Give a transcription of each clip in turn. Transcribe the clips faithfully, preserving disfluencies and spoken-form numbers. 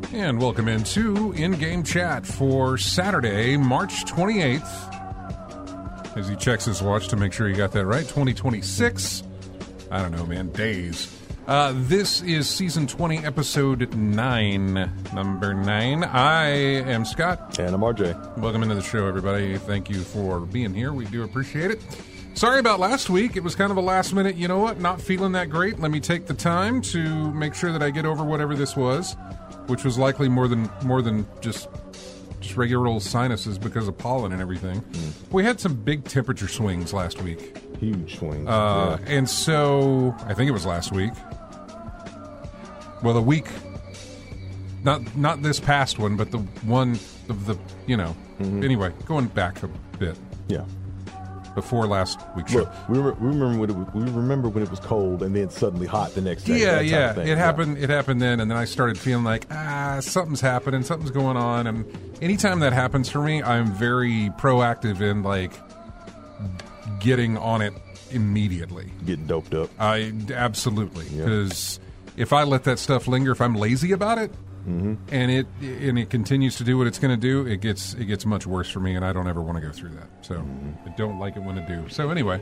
And welcome into In-Game Chat for Saturday, March twenty-eighth. As he checks his watch to make sure he got that right, twenty twenty-six. I don't know, man, days. Uh, this is Season twenty, Episode nine, Number nine. I am Scott. And I'm R J. Welcome into the show, everybody. Thank you for being here. We do appreciate it. Sorry about last week. It was kind of a last minute, you know what, not feeling that great. Let me take the time to make sure that I get over whatever this was, which was likely more than more than just just regular old sinuses because of pollen and everything. Mm. We had some big temperature swings last week. Huge swings. Uh, yeah. And so, I think it was last week. Well, the week, not not this past one, but the one of the, you know, mm-hmm. Anyway, going back a bit. Yeah. Before last week's show. Look, we, re- we remember when it was, we remember when it was cold and then suddenly hot the next day. Yeah, yeah, it happened. Yeah. It happened then, and then I started feeling like ah, something's happening, something's going on, and anytime that happens for me, I'm very proactive in like getting on it immediately. Getting doped up. I absolutely because yeah. if I let that stuff linger, if I'm lazy about it. Mm-hmm. And it and it continues to do what it's going to do. It gets it gets much worse for me, and I don't ever want to go through that. So mm-hmm. I don't like it when it do. So anyway,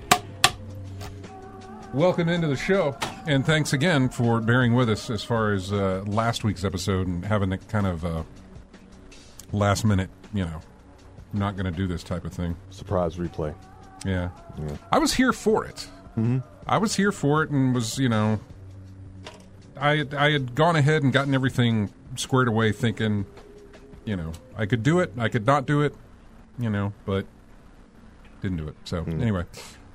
welcome into the show, and thanks again for bearing with us as far as uh, last week's episode and having that kind of uh, last minute, you know, not going to do this type of thing. Surprise replay. Yeah, yeah. I was here for it. Mm-hmm. I was here for it, and was you know. I I had gone ahead and gotten everything squared away thinking, you know, I could do it, I could not do it, you know, but didn't do it. So, mm. anyway,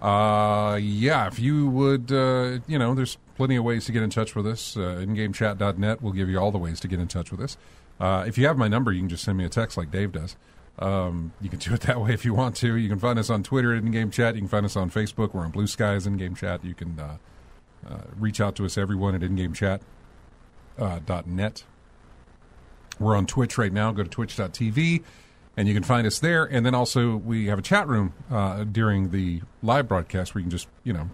uh, yeah, if you would, uh, you know, there's plenty of ways to get in touch with us. Uh, in game chat dot net will give you all the ways to get in touch with us. Uh, if you have my number, you can just send me a text like Dave does. Um, you can do it that way if you want to. You can find us on Twitter at In-Game Chat. You can find us on Facebook. We're on Blue Skies In-Game Chat. You can... Uh, Uh, reach out to us, everyone, at in game chat dot net. We're on Twitch right now. Go to twitch dot t v, and you can find us there. And then also we have a chat room uh, during the live broadcast where you can just, you know,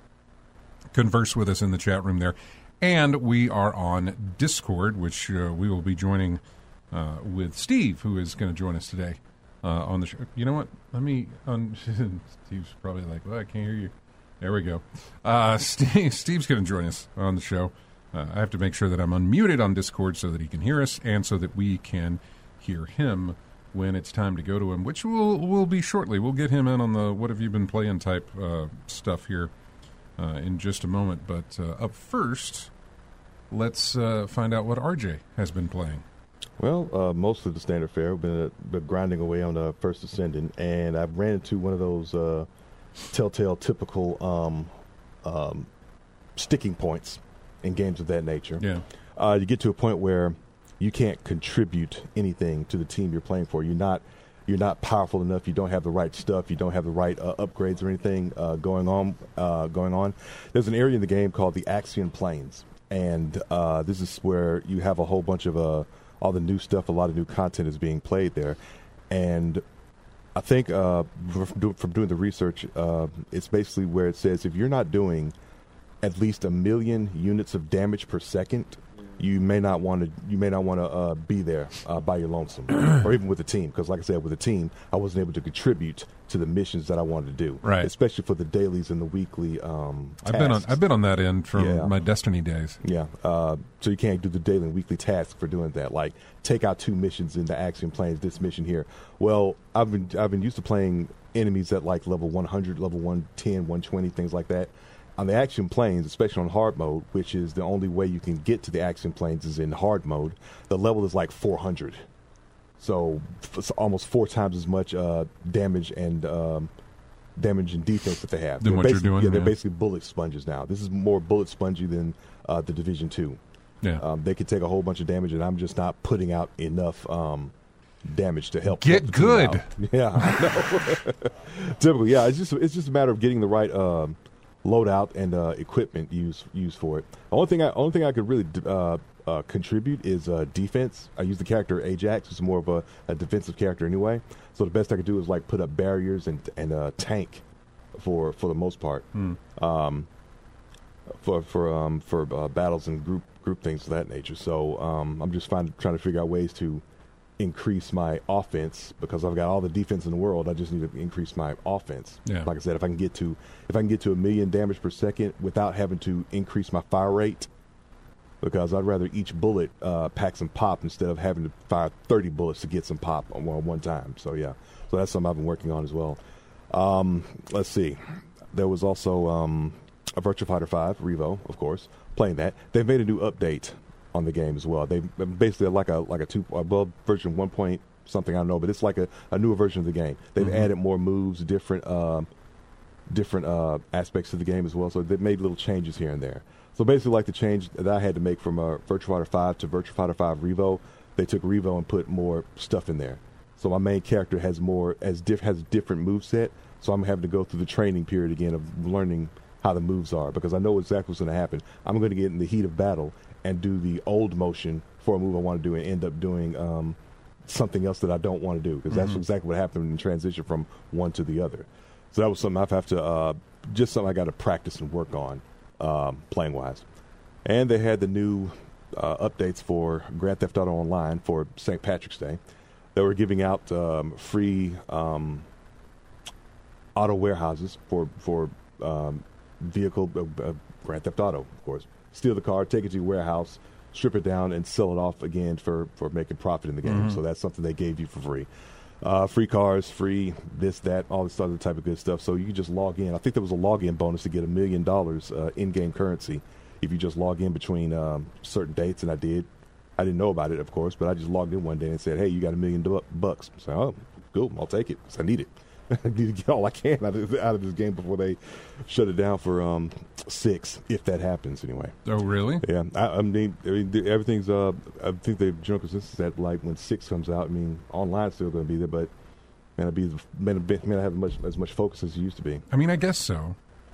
converse with us in the chat room there. And we are on Discord, which uh, we will be joining uh, with Steve, who is going to join us today uh, on the show. You know what? Let me... Um, Steve's probably like, well, I can't hear you. There we go. Uh, Steve, Steve's going to join us on the show. Uh, I have to make sure that I'm unmuted on Discord so that he can hear us and so that we can hear him when it's time to go to him, which will will be shortly. We'll get him in on the what have you been playing type uh, stuff here uh, in just a moment. But uh, up first, let's uh, find out what R J has been playing. Well, uh, mostly the standard fare. We've been, uh, been grinding away on the First Ascendant, and I've ran into one of those... Uh, telltale typical um, um, sticking points in games of that nature. Yeah, uh, you get to a point where you can't contribute anything to the team you're playing for. You're not you're not powerful enough. You don't have the right stuff. You don't have the right uh, upgrades or anything uh, going on. Uh, going on. There's an area in the game called the Axian Plains, and uh, this is where you have a whole bunch of uh, all the new stuff. A lot of new content is being played there, and I think uh, from doing the research, uh, it's basically where it says if you're not doing at least a million units of damage per second, you may not want to. You may not want to uh, be there uh, by your lonesome, or even with a team. Because, like I said, with a team, I wasn't able to contribute to the missions that I wanted to do. Right. Especially for the dailies and the weekly. Um, I've been on. I've been on that end from yeah. my Destiny days. Yeah. Uh, so you can't do the daily and weekly tasks for doing that. Like take out two missions in the Axiom Plains. This mission here. Well, I've been I've been used to playing enemies at like level one hundred, level one ten, one twenty, things like that. On the Axiom Plains, especially on hard mode, which is the only way you can get to the Axiom Plains is in hard mode, the level is like four hundred. So it's almost four times as much uh, damage and um, damage and defense that they have. Than they're what you're doing? Yeah, they're yeah. basically bullet sponges now. This is more bullet spongy than uh, the Division two. Yeah. Um, they can take a whole bunch of damage, and I'm just not putting out enough um, damage to help. Get help good. Yeah, I know. Typically, yeah. It's just it's just a matter of getting the right um, loadout and uh, equipment used used for it. The only thing I only thing I could really uh, uh, contribute is uh, defense. I use the character Ajax, who's more of a, a defensive character anyway. So the best I could do is like put up barriers and and uh, tank for for the most part. Hmm. Um, for for um, for uh, battles and group group things of that nature. So um, I'm just find, trying to figure out ways to increase my offense because I've got all the defense in the world. I just need to increase my offense. Yeah. Like I said, if I can get to if I can get to a million damage per second without having to increase my fire rate, because I'd rather each bullet uh, pack some pop instead of having to fire thirty bullets to get some pop on one, one time. So yeah, so that's something I've been working on as well. Um, let's see. There was also um, a Virtua Fighter five Revo, of course, playing that. They've made a new update on the game as well. They basically like a like a two well version one point something, I don't know, but it's like a, a newer version of the game. They've mm-hmm. added more moves, different uh, different uh, aspects to the game as well. So they've made little changes here and there. So basically, like the change that I had to make from uh, Virtua Fighter five to Virtua Fighter five Revo, they took Revo and put more stuff in there. So my main character has more as diff has a different moveset. So I'm having to go through the training period again of learning how the moves are because I know exactly what's going to happen. I'm going to get in the heat of battle and do the old motion for a move I want to do and end up doing um, something else that I don't want to do because that's mm-hmm. exactly what happened in transition from one to the other. So that was something I've have to uh, just something I got to practice and work on um, playing wise. And they had the new uh, updates for Grand Theft Auto Online for Saint Patrick's Day. They were giving out um, free um, auto warehouses for for um, vehicle uh, uh, Grand Theft Auto, of course. Steal the car, take it to your warehouse, strip it down, and sell it off again for, for making profit in the game. Mm-hmm. So that's something they gave you for free. Uh, free cars, free this, that, all this other type of good stuff. So you can just log in. I think there was a login bonus to get a million dollars uh, in-game currency if you just log in between um, certain dates, and I did. I didn't know about it, of course, but I just logged in one day and said, hey, you got a million du- bucks. So, oh, cool, I'll take it because I need it. I need to get all I can out of, out of this game before they shut it down for um, six, if that happens anyway. Oh, really? Yeah. I, I, mean, I mean, everything's, uh, I think the general consensus that, like, when six comes out, I mean, online's still going to be there, but man, it'd be, man, it may not have much, as much focus as it used to be. I mean, I guess so.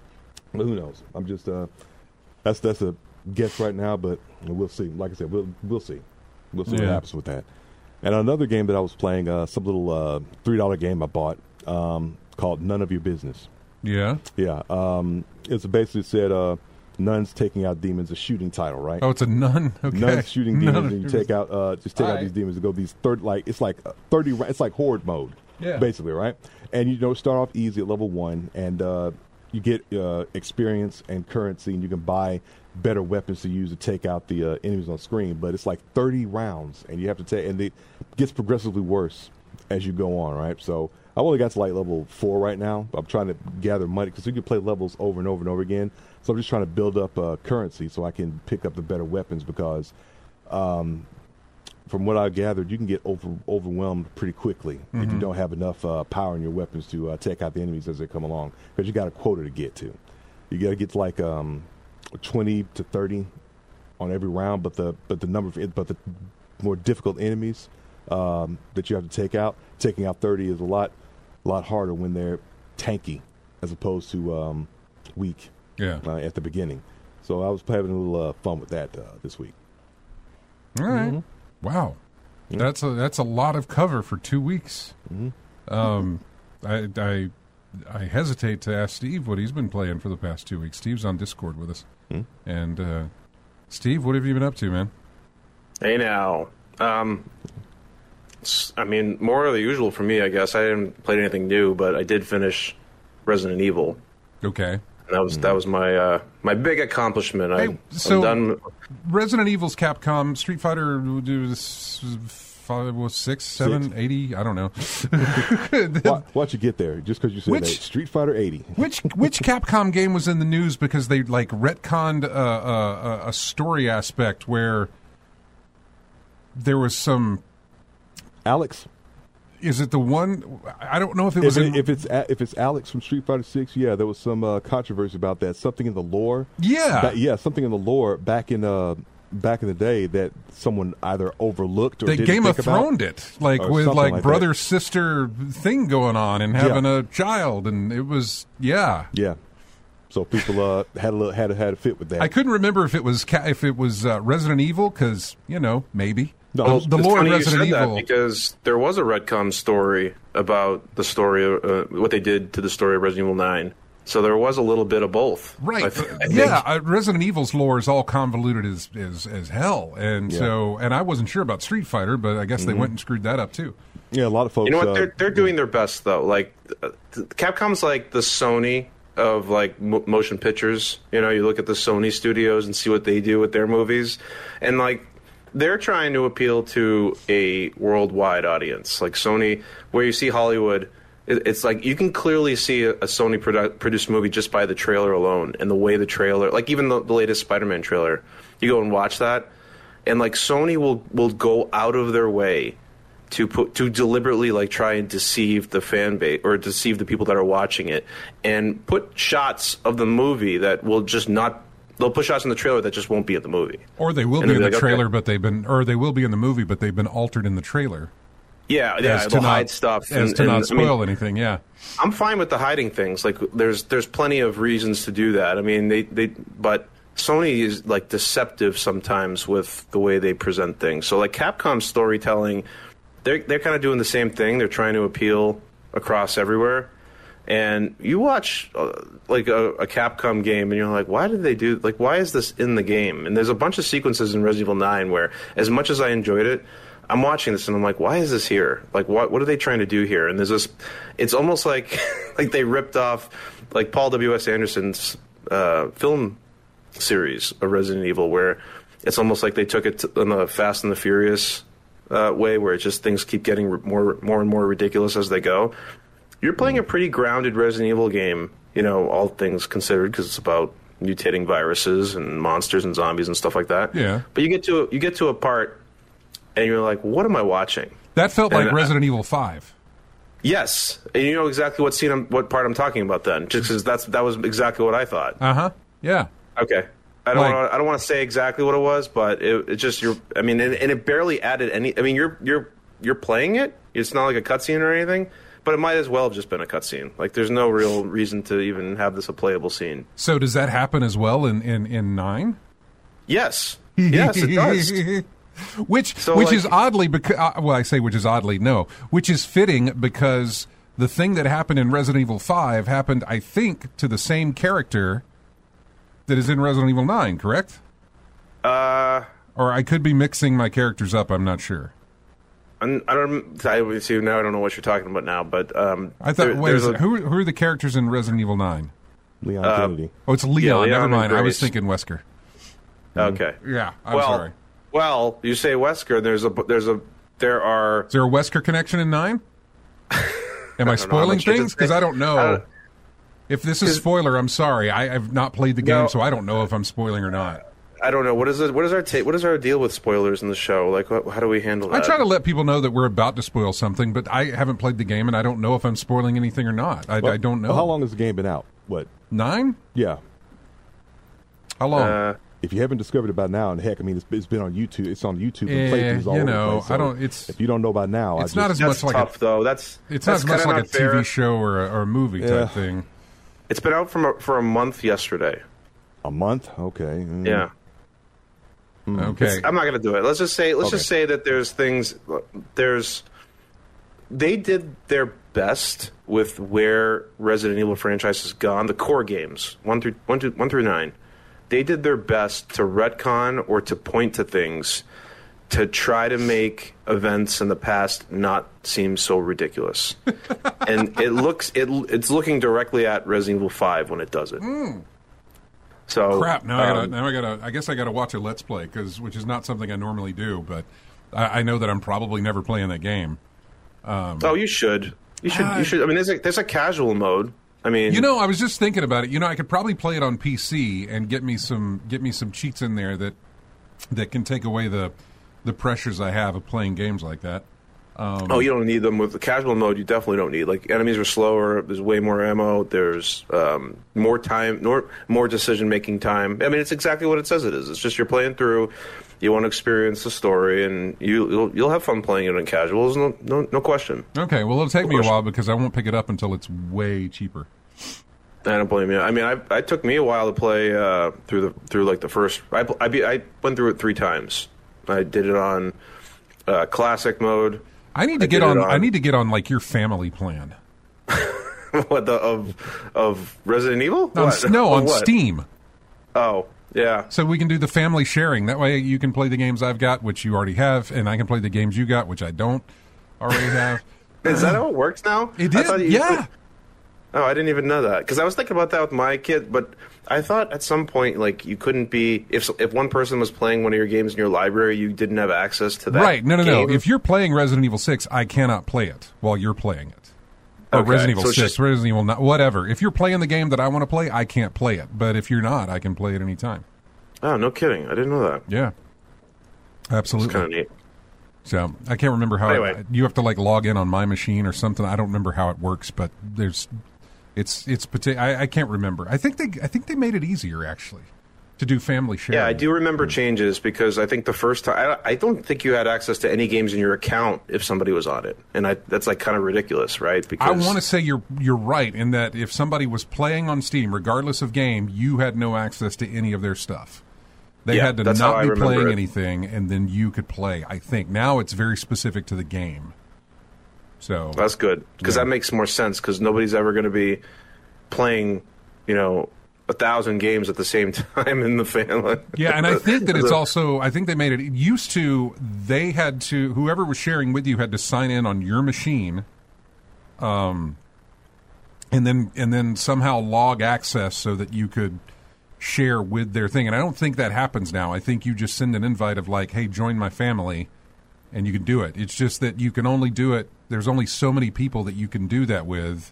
But who knows? I'm just, uh, that's that's a guess right now, but we'll see. Like I said, we'll, we'll see. We'll see yeah. what happens with that. And another game that I was playing, uh, some little uh, three dollar game I bought, Um, called None of Your Business. Yeah? Yeah. Um, it's basically said uh, nuns taking out demons, a shooting title, right? Oh, it's a nun? Okay. Nuns shooting demons, and you take out, uh, just take All out right. these demons and go these third, like, it's like thirty, it's like horde mode, yeah. basically, right? And you know, start off easy at level one, and uh, you get uh, experience and currency, and you can buy better weapons to use to take out the uh, enemies on screen, but it's like thirty rounds, and you have to take, and it gets progressively worse as you go on, right? So I only got to like level four right now. I'm trying to gather money because you can play levels over and over and over again. So I'm just trying to build up uh, currency so I can pick up the better weapons because um, from what I gathered, you can get over, overwhelmed pretty quickly mm-hmm. if you don't have enough uh, power in your weapons to uh, take out the enemies as they come along because you got a quota to get to. You got to get to like um, twenty to thirty on every round, but the but the number of, but the more difficult enemies um, that you have to take out, taking out thirty is a lot. A lot harder when they're tanky as opposed to um, weak yeah. uh, at the beginning. So I was having a little uh, fun with that uh, this week. All right. Mm-hmm. Wow. Mm-hmm. That's a that's a lot of cover for two weeks. Mm-hmm. Um, I, I I hesitate to ask Steve what he's been playing for the past two weeks. Steve's on Discord with us. Mm-hmm. And uh, Steve, what have you been up to, man? Hey now. Um I mean, more of the usual for me, I guess. I didn't play anything new, but I did finish Resident Evil. Okay. And that was mm. that was my uh, my big accomplishment. Hey, I, so I'm done. Resident Evil's Capcom, Street Fighter five, was six, seven, six. eighty. I don't know. Why, why'd you get there? Just because you said which, eight. Street Fighter eighty. which which Capcom game was in the news because they like retconned uh, uh, a story aspect where there was some. Alex, is it the one? I don't know if it was. If, in, it, if it's if it's Alex from Street Fighter Six, yeah, there was some uh, controversy about that. Something in the lore, yeah, ba- yeah, something in the lore back in uh, back in the day that someone either overlooked or they didn't Game think of Throned about, it, like with like, like brother that. sister thing going on and having yeah. a child, and it was yeah, yeah. So people uh, had a little, had a, had a fit with that. I couldn't remember if it was ca- if it was uh, Resident Evil because you know maybe. No, well, the, the lore of Resident Evil, because there was a retcon story about the story, uh, what they did to the story of Resident Evil nine, So there was a little bit of both. Right. I th- I yeah. think. Uh, Resident Evil's lore is all convoluted as as, as hell, and Yeah. so and I wasn't sure about Street Fighter, but I guess Mm-hmm. they went and screwed that up too. Yeah, a lot of folks. You know what? uh, They're they're doing their best though. Like uh, Capcom's like the Sony of like mo- motion pictures. You know, you look at the Sony studios and see what they do with their movies, and like they're trying to appeal to a worldwide audience. Like Sony, where you see Hollywood, it, it's like you can clearly see a, a Sony produ- produced movie just by the trailer alone and the way the trailer, like even the, the latest Spider-Man trailer, you go and watch that, and like Sony will will go out of their way to put to deliberately like try and deceive the fan base or deceive the people that are watching it, and put shots of the movie that will just not. They'll put shots in the trailer that just won't be in the movie. Or they will And be in they'll the be like, trailer, okay. but they've been, or they will be in the movie, but they've been altered in the trailer. Yeah, yeah, as to they'll not, hide stuff as and, to and, not I mean, spoil anything. Yeah. I'm fine with the hiding things. Like there's there's plenty of reasons to do that. I mean, they they but Sony is like deceptive sometimes with the way they present things. So like Capcom's storytelling, they're they're kind of doing the same thing. They're trying to appeal across everywhere. And you watch uh, like a, a Capcom game, and you're like, why did they do? Like, why is this in the game? And there's a bunch of sequences in Resident Evil nine where, as much as I enjoyed it, I'm watching this and I'm like, why is this here? Like, what what are they trying to do here? And there's this. It's almost like like they ripped off like Paul W S Anderson's uh, film series of Resident Evil, where it's almost like they took it to, in the Fast and the Furious uh, way, where it just things keep getting re- more more and more ridiculous as they go. You're playing a pretty grounded Resident Evil game, you know, all things considered, because it's about mutating viruses and monsters and zombies and stuff like that. Yeah. But you get to you get to a part, and you're like, "What am I watching?" That felt like And, uh, Resident Evil five. Yes, and you know exactly what scene, I'm, what part I'm talking about. Then, just because that's that was exactly what I thought. Uh huh. Yeah. Okay. I don't. Like- wanna, I don't want to say exactly what it was, but it, it just you're. I mean, and, and it barely added any. I mean, you're you're you're playing it. It's not like a cutscene or anything. But it might as well have just been a cutscene. Like, there's no real reason to even have this a playable scene. So does that happen as well in in, in nine? Yes, yes, it does. which So, which like- is oddly because uh, well, I say which is oddly no, which is fitting because the thing that happened in Resident Evil five happened, I think, to the same character that is in Resident Evil nine. Correct? Uh, Or I could be mixing my characters up. I'm not sure. I'm- I don't. I see now. I don't know what you're talking about now, but um, I thought. there- wait, there's is a- it- who who are the characters in Resident Evil nine? Leon uh, Kennedy. Oh, it's Leon. Yeah, Leon Never and mind. I was Grace. thinking Wesker. Okay. Yeah, I'm well, sorry. well, you say Wesker. There's a. There's a. There are. Is there a Wesker connection in nine? Am I know. spoiling I'm sure things? it's- Because I don't know. I don't- If this is spoiler, I'm sorry. I, I've not played the game, No. so I don't know if I'm spoiling or not. I don't know. What is it? What is our ta- What is our deal with spoilers in the show? Like, what, how do we handle I that? try to let people know that we're about to spoil something, but I haven't played the game, and I don't know if I'm spoiling anything or not. I, Well, I don't know. well, how long has the game been out? What? Nine? Yeah. How long? Uh, If you haven't discovered it by now, and heck, I mean, it's, it's been on YouTube. It's on YouTube. Yeah, and playthroughs all you over the know, place, so I don't- it's- if you don't know by now, it's I not just, as that's much like tough, a, though. That's it's not that's as much kinda like a not fair. T V show or a, or a movie Yeah. type thing. It's been out from a, for a month yesterday. a month. Okay. Mm. Yeah. Okay. I'm not going to do it. Let's just say let's just Okay. say that there's things there's they did their best with where Resident Evil franchise has gone, the core games, one through one through one through nine. They did their best to retcon or to point to things to try to make events in the past not seem so ridiculous. And it looks it it's looking directly at Resident Evil five when it does it. So Crap! Now I gotta. um, Now I gotta. I guess I gotta watch a Let's Play because, which is not something I normally do, but I, I know that I'm probably never playing that game. Oh, you should. You should. Uh, you should. I mean, there's a there's a casual mode. I mean, You know, I was just thinking about it. You know, I could probably play it on P C and get me some get me some cheats in there that that can take away the the pressures I have of playing games like that. oh, you don't need them with the casual mode. You definitely don't need. Like enemies are slower. There's way more ammo. There's um, more time, more more decision making time. I mean, it's exactly what it says it is. It's just you're playing through. You want to experience the story, and you you'll, you'll have fun playing it in casuals. No, no, no question. Okay, well, it'll take me a course. while because I won't pick it up until it's way cheaper. I don't blame you. I mean, I I took me a while to play uh, through the through like the first. I I, be, I went through it three times. I did it on uh, classic mode. I need to I get did it on, on- I need to get on like your family plan. what the of of Resident Evil? On, What? no, on What? Steam. Oh, yeah. So we can do the family sharing. That way you can play the games I've got, which you already have, and I can play the games you got, which I don't already have. Is that how it works now? It I did, thought you yeah. could- Oh, I didn't even know that because I was thinking about that with my kid, but I thought at some point like you couldn't be if if one person was playing one of your games in your library, you didn't have access to that. Right? No, no, game. no. If you're playing Resident Evil six, I cannot play it while you're playing it. Or Okay, Resident Evil so it's six, just- Resident Evil nine, whatever. If you're playing the game that I want to play, I can't play it. But if you're not, I can play it anytime. Oh, no kidding! I didn't know that. Yeah, It's absolutely. kind of neat. So I can't remember how Anyway. it, you have to like log in on my machine or something. I don't remember how it works, but there's it's it's parti- I, I can't remember. I think they I think they made it easier actually to do family sharing. Yeah, I do remember changes because I think the first time I, I don't think you had access to any games in your account if somebody was on it, and I, that's like kind of ridiculous, right? Because I want to say you're you're right in that if somebody was playing on Steam, regardless of game, you had no access to any of their stuff. They Yeah, had to that's how not I be remember playing it. anything, and then you could play. I think now it's very specific to the game. So That's good because Yeah. that makes more sense because nobody's ever going to be playing, you know, a thousand games at the same time in the family. yeah, and I think that it's So- also I think they made it, it used to they had to whoever was sharing with you had to sign in on your machine, um, and then and then somehow log access so that you could share with their thing. And I don't think that happens now. I think you just send an invite of like, hey, join my family, and you can do it. It's just that you can only do it. There's only so many people that you can do that with,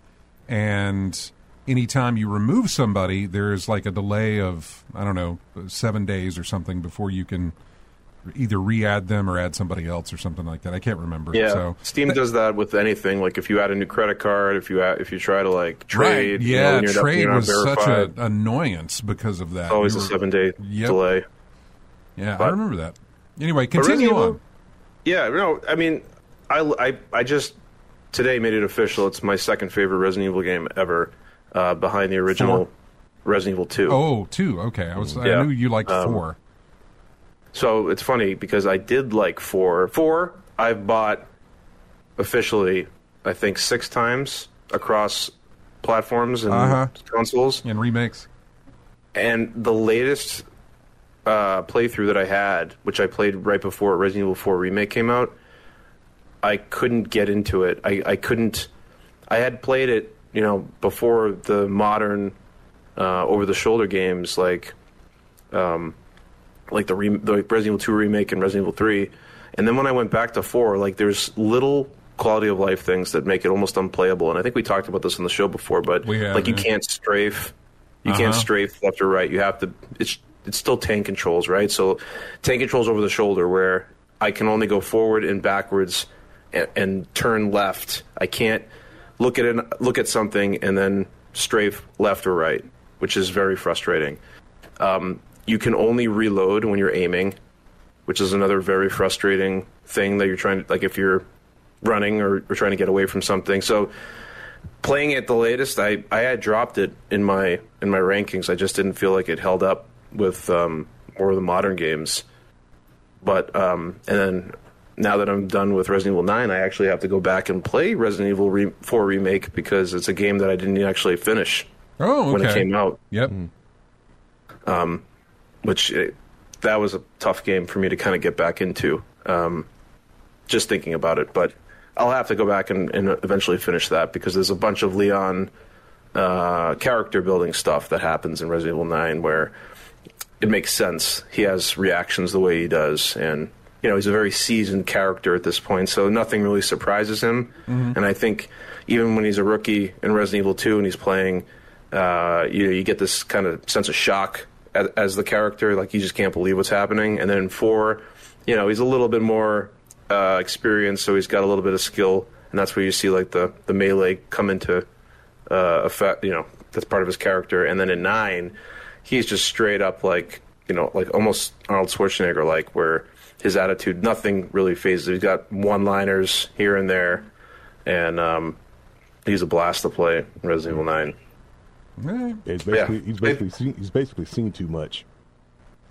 and anytime you remove somebody, there's like a delay of, I don't know, seven days or something before you can either re-add them or add somebody else or something like that. I can't remember. Yeah, So, Steam does that with anything. Like if you add a new credit card, if you add, if you try to like trade, right. you know, Yeah, when you're not- trade you're not was such verified, an annoyance because of that. it's always You a were- seven day Yep. delay. Yeah, I but- remember that. Anyway, But continue Resident on. Evil- Yeah, no, I mean, I, I, I just today made it official. It's my second favorite Resident Evil game ever, uh, behind the original Resident Evil two. Oh, two. Okay, I was. Yeah. I knew you liked Um, four. So it's funny because I did like four. Four, I've bought officially, I think, six times across platforms and Uh-huh. consoles. And remakes. And the latest uh, playthrough that I had, which I played right before Resident Evil four Remake came out, I couldn't get into it. I, I couldn't. I had played it, you know, before the modern uh, over-the-shoulder games like, um, like the, re- the Resident Evil two remake and Resident Evil three, and then when I went back to four, like there's little quality of life things that make it almost unplayable. And I think we talked about this on the show before, but We have, like you yeah. can't strafe, you Uh-huh. can't strafe left or right. You have to. It's it's still tank controls, right? So tank controls over the shoulder, where I can only go forward and backwards and, and turn left. I can't look at it, look at something and then strafe left or right, which is very frustrating. Um, you can only reload when you're aiming, which is another very frustrating thing that you're trying to, like if you're running or, or trying to get away from something. So playing it the latest, I, I had dropped it in my in my rankings. I just didn't feel like it held up with um, more of the modern games. But um, and then now that I'm done with Resident Evil nine, I actually have to go back and play Resident Evil re- four Remake because it's a game that I didn't actually finish Oh, okay. when it came out. Yep. Which it, that was a tough game for me to kind of get back into, um, just thinking about it. But I'll have to go back and, and eventually finish that because there's a bunch of Leon uh, character building stuff that happens in Resident Evil nine where it makes sense. He has reactions the way he does, and you know he's a very seasoned character at this point, so nothing really surprises him. Mm-hmm. And I think even when he's a rookie in Resident Evil two and he's playing, uh, you know, you get this kind of sense of shock as, as the character, like you just can't believe what's happening. And then in four, you know, he's a little bit more uh, experienced, so he's got a little bit of skill, and that's where you see like the the melee come into uh, effect. You know, that's part of his character. And then in nine, he's just straight up like, you know, like almost Arnold Schwarzenegger, like where his attitude, nothing really phases. He's got one-liners here and there, and um, he's a blast to play in Resident Evil nine. Eh, Yeah, he's basically Yeah. he's basically seen, he's basically seen too much.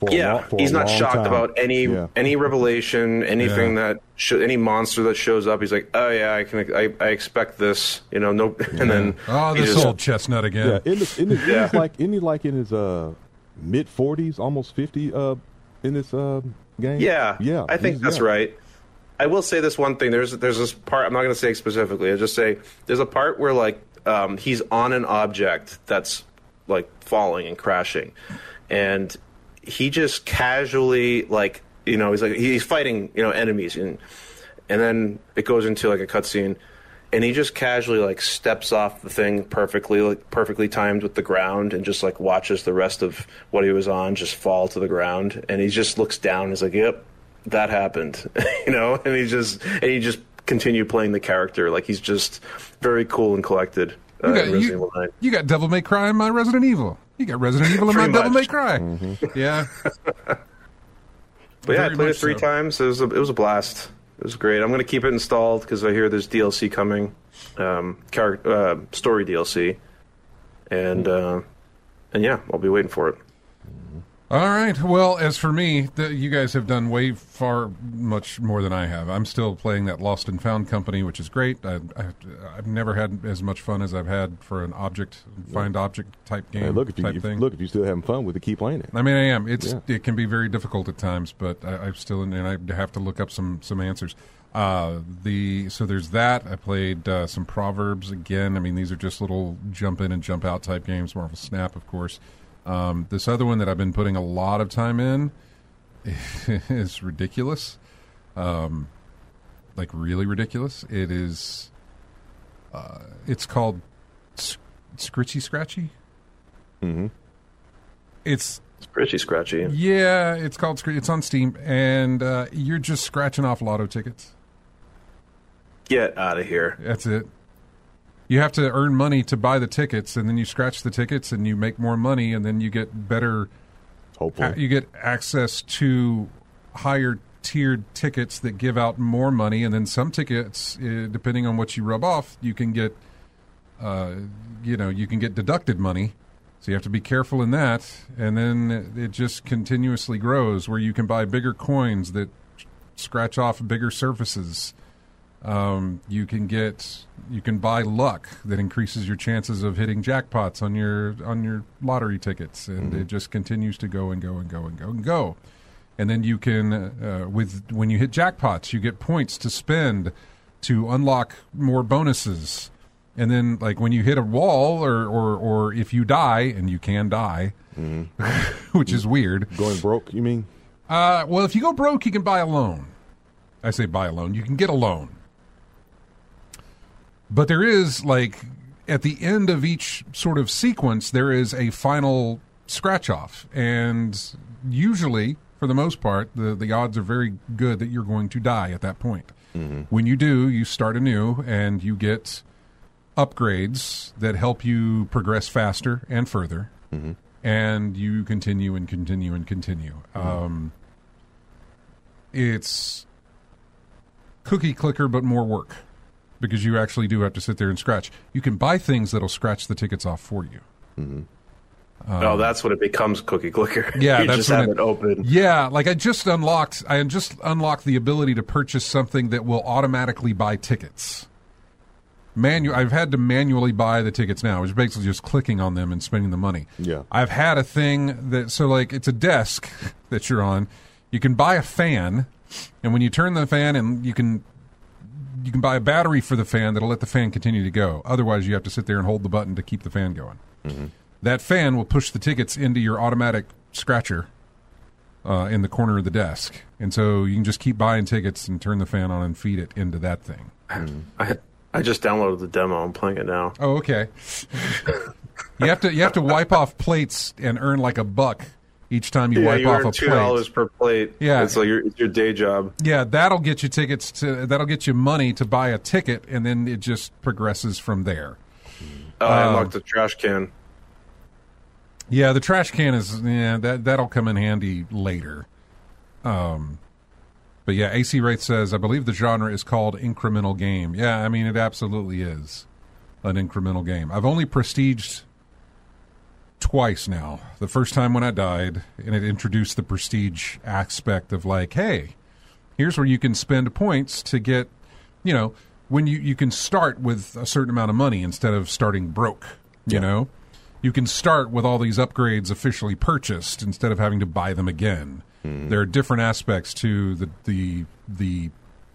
For a yeah, long, for he's a not long shocked time. about any Yeah. any revelation, anything Yeah. that sh- any monster that shows up. He's like, oh yeah, I can, I, I expect this, you know. Nope. And then Oh, he this just- old chestnut again. Yeah, in the, in the, Yeah. he's like isn't he like in his uh, mid forties, almost fifty uh, in this uh, game? Yeah, yeah, I think he's that's young. right. I will say this one thing. There's there's this part. I'm not going to say specifically. I'll just say there's a part where like um, he's on an object that's like falling and crashing, and he just casually like you know he's like he's fighting you know enemies and and then it goes into like a cutscene. And he just casually like steps off the thing perfectly, like perfectly timed with the ground, and just like watches the rest of what he was on just fall to the ground. And he just looks down. And he's like, "Yep, that happened," you know. And he just and he just continued playing the character like he's just very cool and collected. Uh, You got, in Resident you, Evil nine. you got Devil May Cry in my Resident Evil. You got Resident Evil in my Pretty Devil May much. Cry. Mm-hmm. Yeah. But yeah, I Very played it much three so. times. It was a, it was a blast. It was great. I'm going to keep it installed because I hear there's D L C coming, um, char- uh, story D L C, and uh, and yeah, I'll be waiting for it. All right. Well, as for me, the, you guys have done way far much more than I have. I'm still playing that Lost and Found Company, which is great. I, I, I've never had as much fun as I've had for an object, find object type game Hey, look if you type if, thing. look if you're still having fun with it, keep playing it. I mean, I am. It's Yeah. it can be very difficult at times, but I, I'm still in, and I have to look up some some answers. Uh, the so there's that. I played uh, some Proverbs again. I mean, these are just little jump in and jump out type games. Marvel Snap, of course. Um, this other one that I've been putting a lot of time in is ridiculous, um, like really ridiculous. It is. Uh, it's called S- Scritchy Scratchy. Mm-hmm. It's It's pretty scratchy. Yeah, it's called Scr- it's on Steam, and uh, you're just scratching off lotto tickets. Get out of here. That's it. You have to earn money to buy the tickets, and then you scratch the tickets, and you make more money, and then you get better. Hopefully, You get access to higher tiered tickets that give out more money, and then some tickets, uh, depending on what you rub off, you can get, uh, you know, you can get deducted money. So you have to be careful in that, and then it just continuously grows where you can buy bigger coins that scratch off bigger surfaces. Um, you can get you can buy luck that increases your chances of hitting jackpots on your on your lottery tickets, and it just continues to go and go and go and go and go. And then you can uh, with when you hit jackpots, you get points to spend to unlock more bonuses. And then, like, when you hit a wall or, or, or if you die, and you can die, mm-hmm. which is weird. going broke. You mean? Uh, well, if you go broke, you can buy a loan. I say buy a loan. You can get a loan. But there is, like, at the end of each sort of sequence, there is a final scratch-off. And usually, for the most part, the, the odds are very good that you're going to die at that point. Mm-hmm. When you do, you start anew, and you get upgrades that help you progress faster and further, mm-hmm. and you continue and continue and continue. Mm-hmm. Um, it's cookie clicker, but more work because you actually do have to sit there and scratch. You can buy things that'll scratch the tickets off for you. Mm-hmm. Um, oh, that's when it becomes cookie clicker. Yeah, you that's just when have it, it open. Yeah, like I just unlocked. I just unlocked the ability to purchase something that will automatically buy tickets. Manu- I've had to manually buy the tickets now, which is basically just clicking on them and spending the money. Yeah. I've had a thing that, so like it's a desk that you're on. You can buy a fan, and when you turn the fan, and you can you can buy a battery for the fan that'll let the fan continue to go. Otherwise, you have to sit there and hold the button to keep the fan going. Mm-hmm. That fan will push the tickets into your automatic scratcher uh, in the corner of the desk, and so you can just keep buying tickets and turn the fan on and feed it into that thing. Mm-hmm. I, I just downloaded the demo. I'm playing it now. Oh, okay. you have to you have to wipe off plates and earn like a buck each time you yeah, wipe you off earn a two dollars plate. per plate. Yeah. it's like your it's your day job. Yeah, that'll get you tickets to that'll get you money to buy a ticket, and then it just progresses from there. Oh, I Um, unlocked the trash can. Yeah, the trash can is yeah that that'll come in handy later. Um, but yeah, A C Wraith says I believe the genre is called incremental game. Yeah, I mean it absolutely is an incremental game. I've only prestiged twice now. The first time when I died, and it introduced the prestige aspect of like, hey, here's where you can spend points to get, you know, when you, you can start with a certain amount of money instead of starting broke, you yeah. know? You can start with all these upgrades officially purchased instead of having to buy them again. Mm. There are different aspects to the the the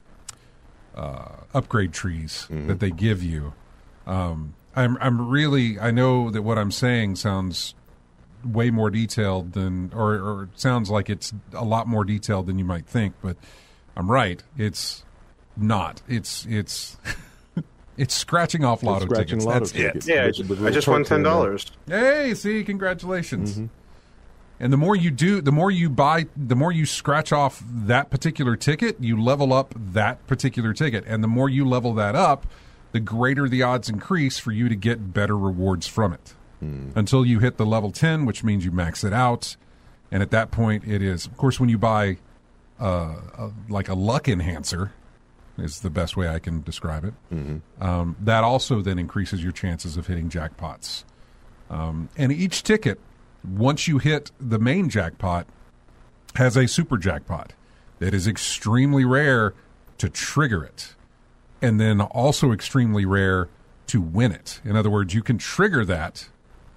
uh, upgrade trees mm. that they give you. Um, I'm I'm really I know that what I'm saying sounds way more detailed than, or, or sounds like it's a lot more detailed than you might think, but I'm right. It's not. It's it's. It's scratching off lotto tickets. Lotto That's tickets. it. Yeah, I just, I just won ten dollars. Hey, see, congratulations. Mm-hmm. And the more you do, the more you buy, the more you scratch off that particular ticket, you level up that particular ticket. And the more you level that up, the greater the odds increase for you to get better rewards from it. Mm. Until you hit the level ten, which means you max it out. And at that point, it is, of course, when you buy uh, a, like a luck enhancer, is the best way I can describe it. Mm-hmm. Um, that also then increases your chances of hitting jackpots. Um, and each ticket, once you hit the main jackpot, has a super jackpot that is extremely rare to trigger it, and then also extremely rare to win it. In other words, you can trigger that,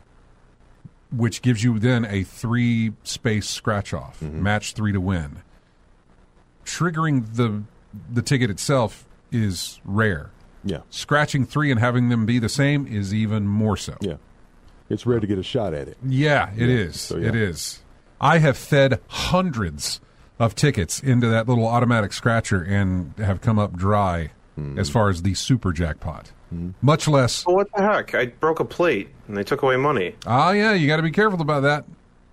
which gives you then a three-space scratch-off, mm-hmm. match three to win. Triggering the the ticket itself is rare. Yeah. Scratching three and having them be the same is even more so. Yeah. It's rare to get a shot at it. Yeah, it yeah. is. So, yeah. It is. I have fed hundreds of tickets into that little automatic scratcher and have come up dry mm. as far as the super jackpot. Mm. Much less. Well, what the heck? I broke a plate and they took away money. Oh, yeah. You got to be careful about that.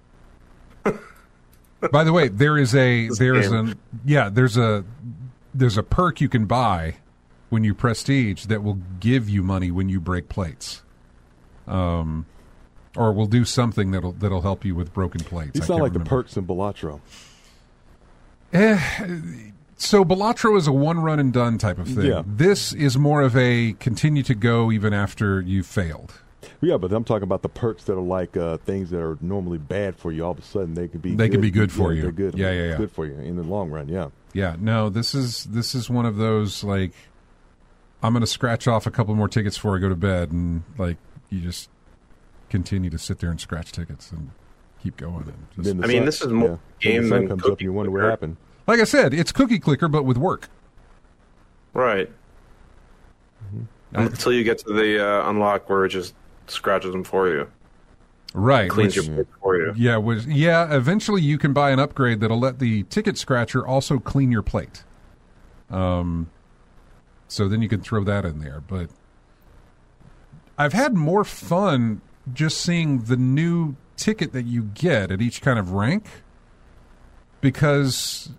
By the way, there is a there is a yeah there's a there's a perk you can buy when you prestige that will give you money when you break plates, um, or will do something that'll that'll help you with broken plates. You sound like remember. the perks in Balatro. Eh, so Balatro is a one run and done type of thing. Yeah. This is more of a continue to go even after you've failed. Yeah, but I'm talking about the perks that are like uh, things that are normally bad for you. All of a sudden, they could be they good. could be good for yeah, you. They're good. Yeah, yeah, yeah. Good for you in the long run. Yeah. Yeah. No, this is this is one of those like I'm going to scratch off a couple more tickets before I go to bed, and like you just continue to sit there and scratch tickets and keep going. And just, I mean, sun, this is more yeah. game than comes cookie up, you wonder clicker. what happened. Like I said, it's cookie clicker, but with work. Right. Mm-hmm. Until you get to the uh, unlock where it just scratches them for you. Right. Cleans which, your plate for you. Yeah, was, yeah, eventually you can buy an upgrade that'll let the ticket scratcher also clean your plate. Um, so then you can throw that in there. But I've had more fun just seeing the new ticket that you get at each kind of rank, because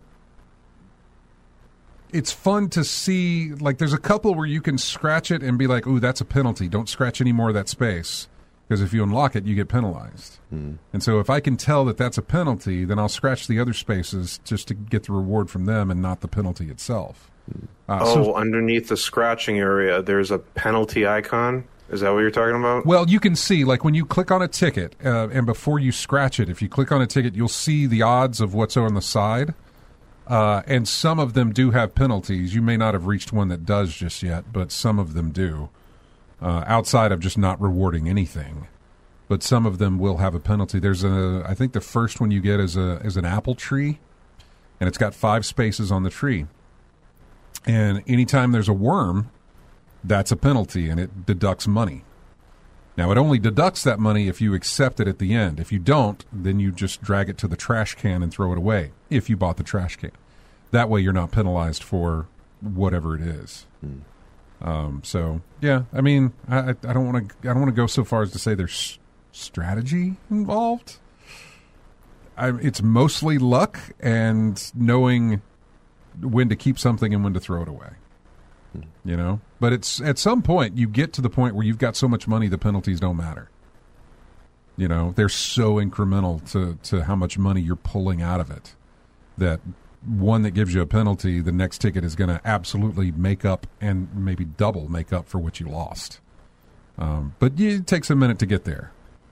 it's fun to see, like, there's a couple where you can scratch it and be like, ooh, that's a penalty. Don't scratch any more of that space, because if you unlock it, you get penalized. Mm. And so if I can tell that that's a penalty, then I'll scratch the other spaces just to get the reward from them and not the penalty itself. Mm. Uh, oh, so, underneath the scratching area, there's a penalty icon? Is that what you're talking about? Well, you can see, like, when you click on a ticket, uh, and before you scratch it, if you click on a ticket, you'll see the odds of what's on the side. Uh, and some of them do have penalties. You may not have reached one that does just yet, but some of them do. Uh, outside of just not rewarding anything, but some of them will have a penalty. There's a, I think the first one you get is a is an apple tree, and it's got five spaces on the tree. And anytime there's a worm, that's a penalty, and it deducts money. Now, it only deducts that money if you accept it at the end. If you don't, then you just drag it to the trash can and throw it away, if you bought the trash can. That way you're not penalized for whatever it is. Hmm. Um, so, yeah, I mean, I, I don't want to I don't want to go so far as to say there's strategy involved. I, it's mostly luck and knowing when to keep something and when to throw it away. You know, but it's at some point you get to the point where you've got so much money the penalties don't matter. You know, they're so incremental to, to how much money you're pulling out of it that one that gives you a penalty, the next ticket is going to absolutely make up and maybe double make up for what you lost. Um, but it takes a minute to get there.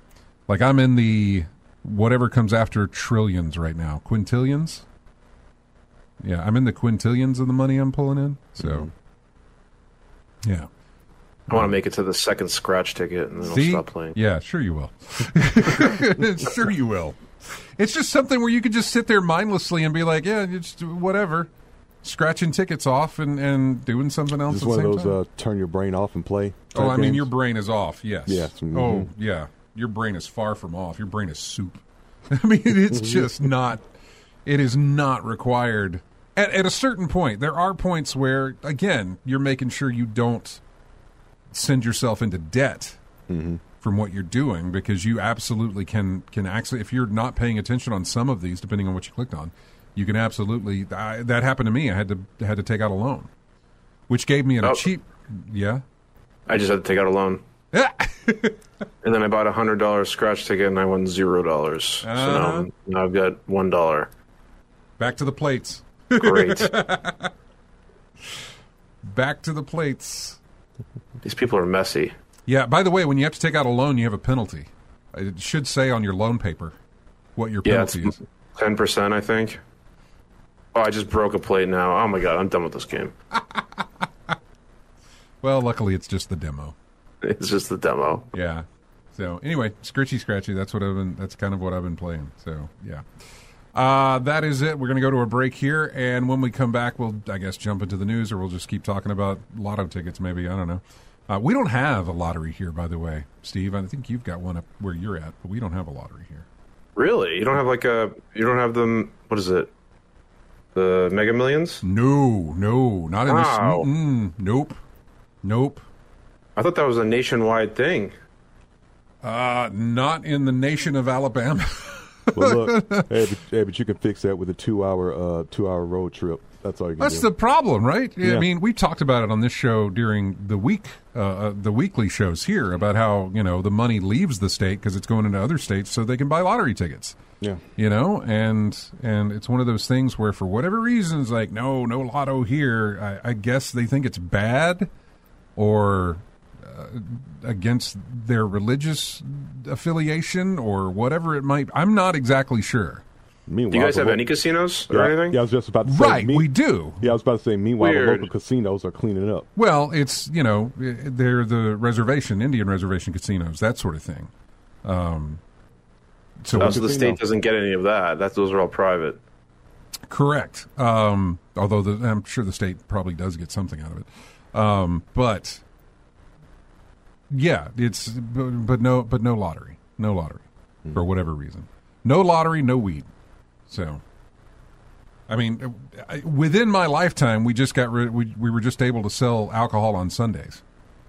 Like I'm in the whatever comes after trillions right now. Quintillions? Yeah, I'm in the quintillions of the money I'm pulling in. So, mm-hmm. yeah. I want to make it to the second scratch ticket and then See? I'll stop playing. Yeah, sure you will. Sure you will. It's just something where you could just sit there mindlessly and be like, yeah, just whatever. Scratching tickets off and, and doing something else Just at one the of same those time. uh, turn your brain off and play. Oh, I mean, games. your brain is off, yes. Yes. Mm-hmm. Oh, yeah. Your brain is far from off. Your brain is soup. I mean, it's just not, it is not required. At, at a certain point, there are points where, again, you're making sure you don't send yourself into debt mm-hmm. from what you're doing, because you absolutely can, can actually, if you're not paying attention on some of these, depending on what you clicked on, you can absolutely, I, that happened to me. I had to had to take out a loan, which gave me an, Oh. a cheap, yeah. I just had to take out a loan. Yeah. And then I bought a hundred dollar scratch ticket and I won zero dollars. Uh-huh. So now, now I've got one dollar. Back to the plates. Great. Back to the plates. These people are messy. Yeah, by the way, when you have to take out a loan, you have a penalty. It should say on your loan paper what your Yeah, it's penalty is. ten percent, I think. Oh, I just broke a plate now. Oh my god, I'm done with this game. Well, luckily it's just the demo. It's just the demo. Yeah. So anyway, Scritchy Scratchy, that's what I've been that's kind of what I've been playing. So yeah. Uh, that is it. We're going to go to a break here, and when we come back, we'll, I guess, jump into the news, or we'll just keep talking about lotto tickets, maybe. I don't know. Uh, we don't have a lottery here, by the way, Steve. I think you've got one up where you're at, but we don't have a lottery here. Really? You don't have like a? You don't have them? What is it? The Mega Millions? No, no, not in Wow. this. Mm-mm, nope, nope. I thought that was a nationwide thing. Uh, not in the nation of Alabama. Well, look, hey, but, hey, but you can fix that with a two-hour, uh, two-hour road trip. That's all you can That's do. the problem, right? I Yeah. mean, we talked about it on this show during the week, uh, uh, the weekly shows here, about how, you know, the money leaves the state because it's going into other states so they can buy lottery tickets. Yeah. You know, and and it's one of those things where, for whatever reasons, like, no, no lotto here. I, I guess they think it's bad, or uh, against their religious affiliation, or whatever it might. I'm not exactly sure. Meanwhile, Do you guys the have lo- any casinos or yeah, anything? Yeah, I was just about to say. Right, me- we do. Yeah, I was about to say. Meanwhile, Weird. the local casinos are cleaning up. Well, it's, you know, they're the reservation, Indian reservation casinos, that sort of thing. Um, so Oh, so the casino. state doesn't get any of that. That those are all private. correct. Um, although the, I'm sure the state probably does get something out of it. Um, but yeah, it's but, but no, but no lottery, no lottery Hmm. for whatever reason. No lottery, no weed. So, I mean, I- within my lifetime, we just got rid. We we were just able to sell alcohol on Sundays.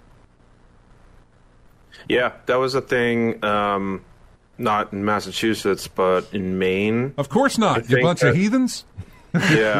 Yeah, that was a thing. Um, not in Massachusetts, but in Maine. Of course not. I You think bunch of that- heathens. Yeah.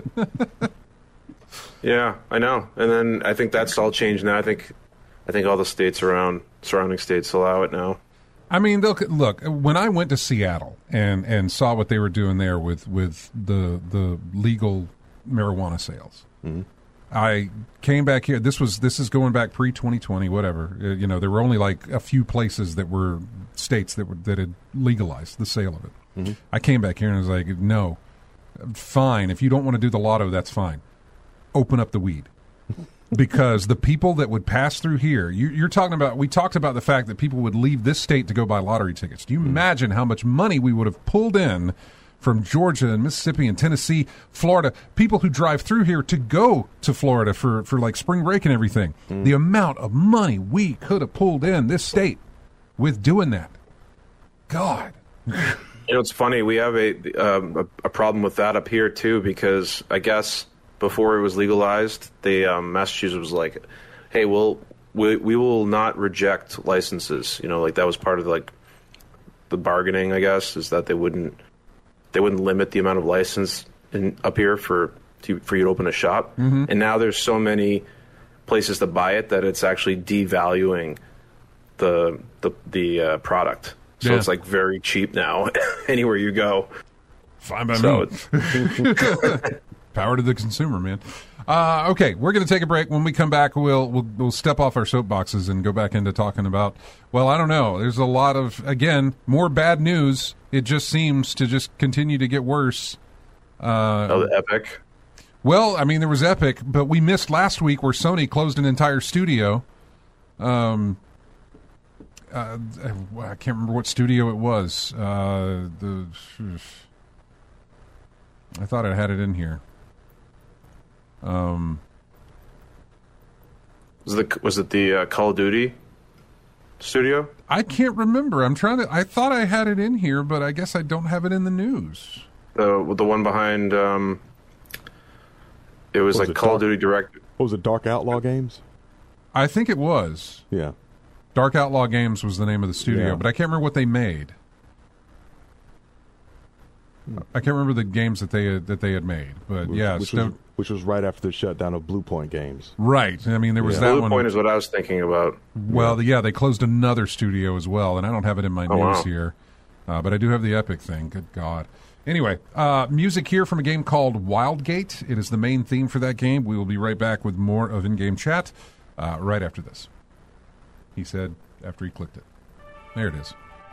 Yeah, I know. And then I think that's all changed now. I think, I think all the states around, surrounding states allow it now. I mean, they'll look. When I went to Seattle and, and saw what they were doing there with, with the the legal marijuana sales, Mm-hmm. I came back here. This was this is going back pre twenty twenty, whatever. Uh, you know, there were only like a few places that were states that were that had legalized the sale of it. Mm-hmm. I came back here and I was like, no, fine. If you don't want to do the lotto, that's fine. Open up the weed. Because the people that would pass through here, you, you're talking about, we talked about the fact that people would leave this state to go buy lottery tickets. Do you imagine how much money we would have pulled in from Georgia and Mississippi and Tennessee, Florida, people who drive through here to go to Florida for, for like spring break and everything? The amount of money we could have pulled in this state with doing that. God. You know, it's funny. We have a, um, a a problem with that up here too, because I guess before it was legalized, the um, Massachusetts was like, "Hey, we'll we we will not reject licenses." You know, like that was part of like the bargaining. I guess is that they wouldn't they wouldn't limit the amount of license in up here for to, for you to open a shop. Mm-hmm. And now there's so many places to buy it that it's actually devaluing the the the uh, product. So Yeah. it's like very cheap now anywhere you go. Fine by So me. Power to the consumer, man. Uh, okay, we're going to take a break. When we come back, we'll, we'll we'll step off our soapboxes and go back into talking about, well, I don't know. There's a lot of, again, more bad news. It just seems to just continue to get worse. Uh, oh, the Epic? Well, I mean, there was Epic, but we missed last week where Sony closed an entire studio. Um, uh, I can't remember what studio it was. Uh, the I thought I had it in here. Um, was the was it the uh, Call of Duty studio? I can't remember. I'm trying to. I thought I had it in here, but I guess I don't have it in the news. The the one behind. Um, it was, was like it Call Dark, of Duty Direct. What was it? Dark Outlaw Games. I think it was. Yeah. Dark Outlaw Games was the name of the studio, yeah. but I can't remember what they made. I can't remember the games that they had, that they had made, but which, yeah, which, Sto- was, which was right after the shutdown of Blue Point Games. Right. I mean, there was yeah. that Blue one. Point is what I was thinking about. Well, yeah. yeah, they closed another studio as well, and I don't have it in my oh, news wow. here, uh, but I do have the Epic thing. Good God. Anyway, uh, music here from a game called Wildgate. It is the main theme for that game. We will be right back with more of in-game chat uh, right after this. He said after he clicked it. There it is.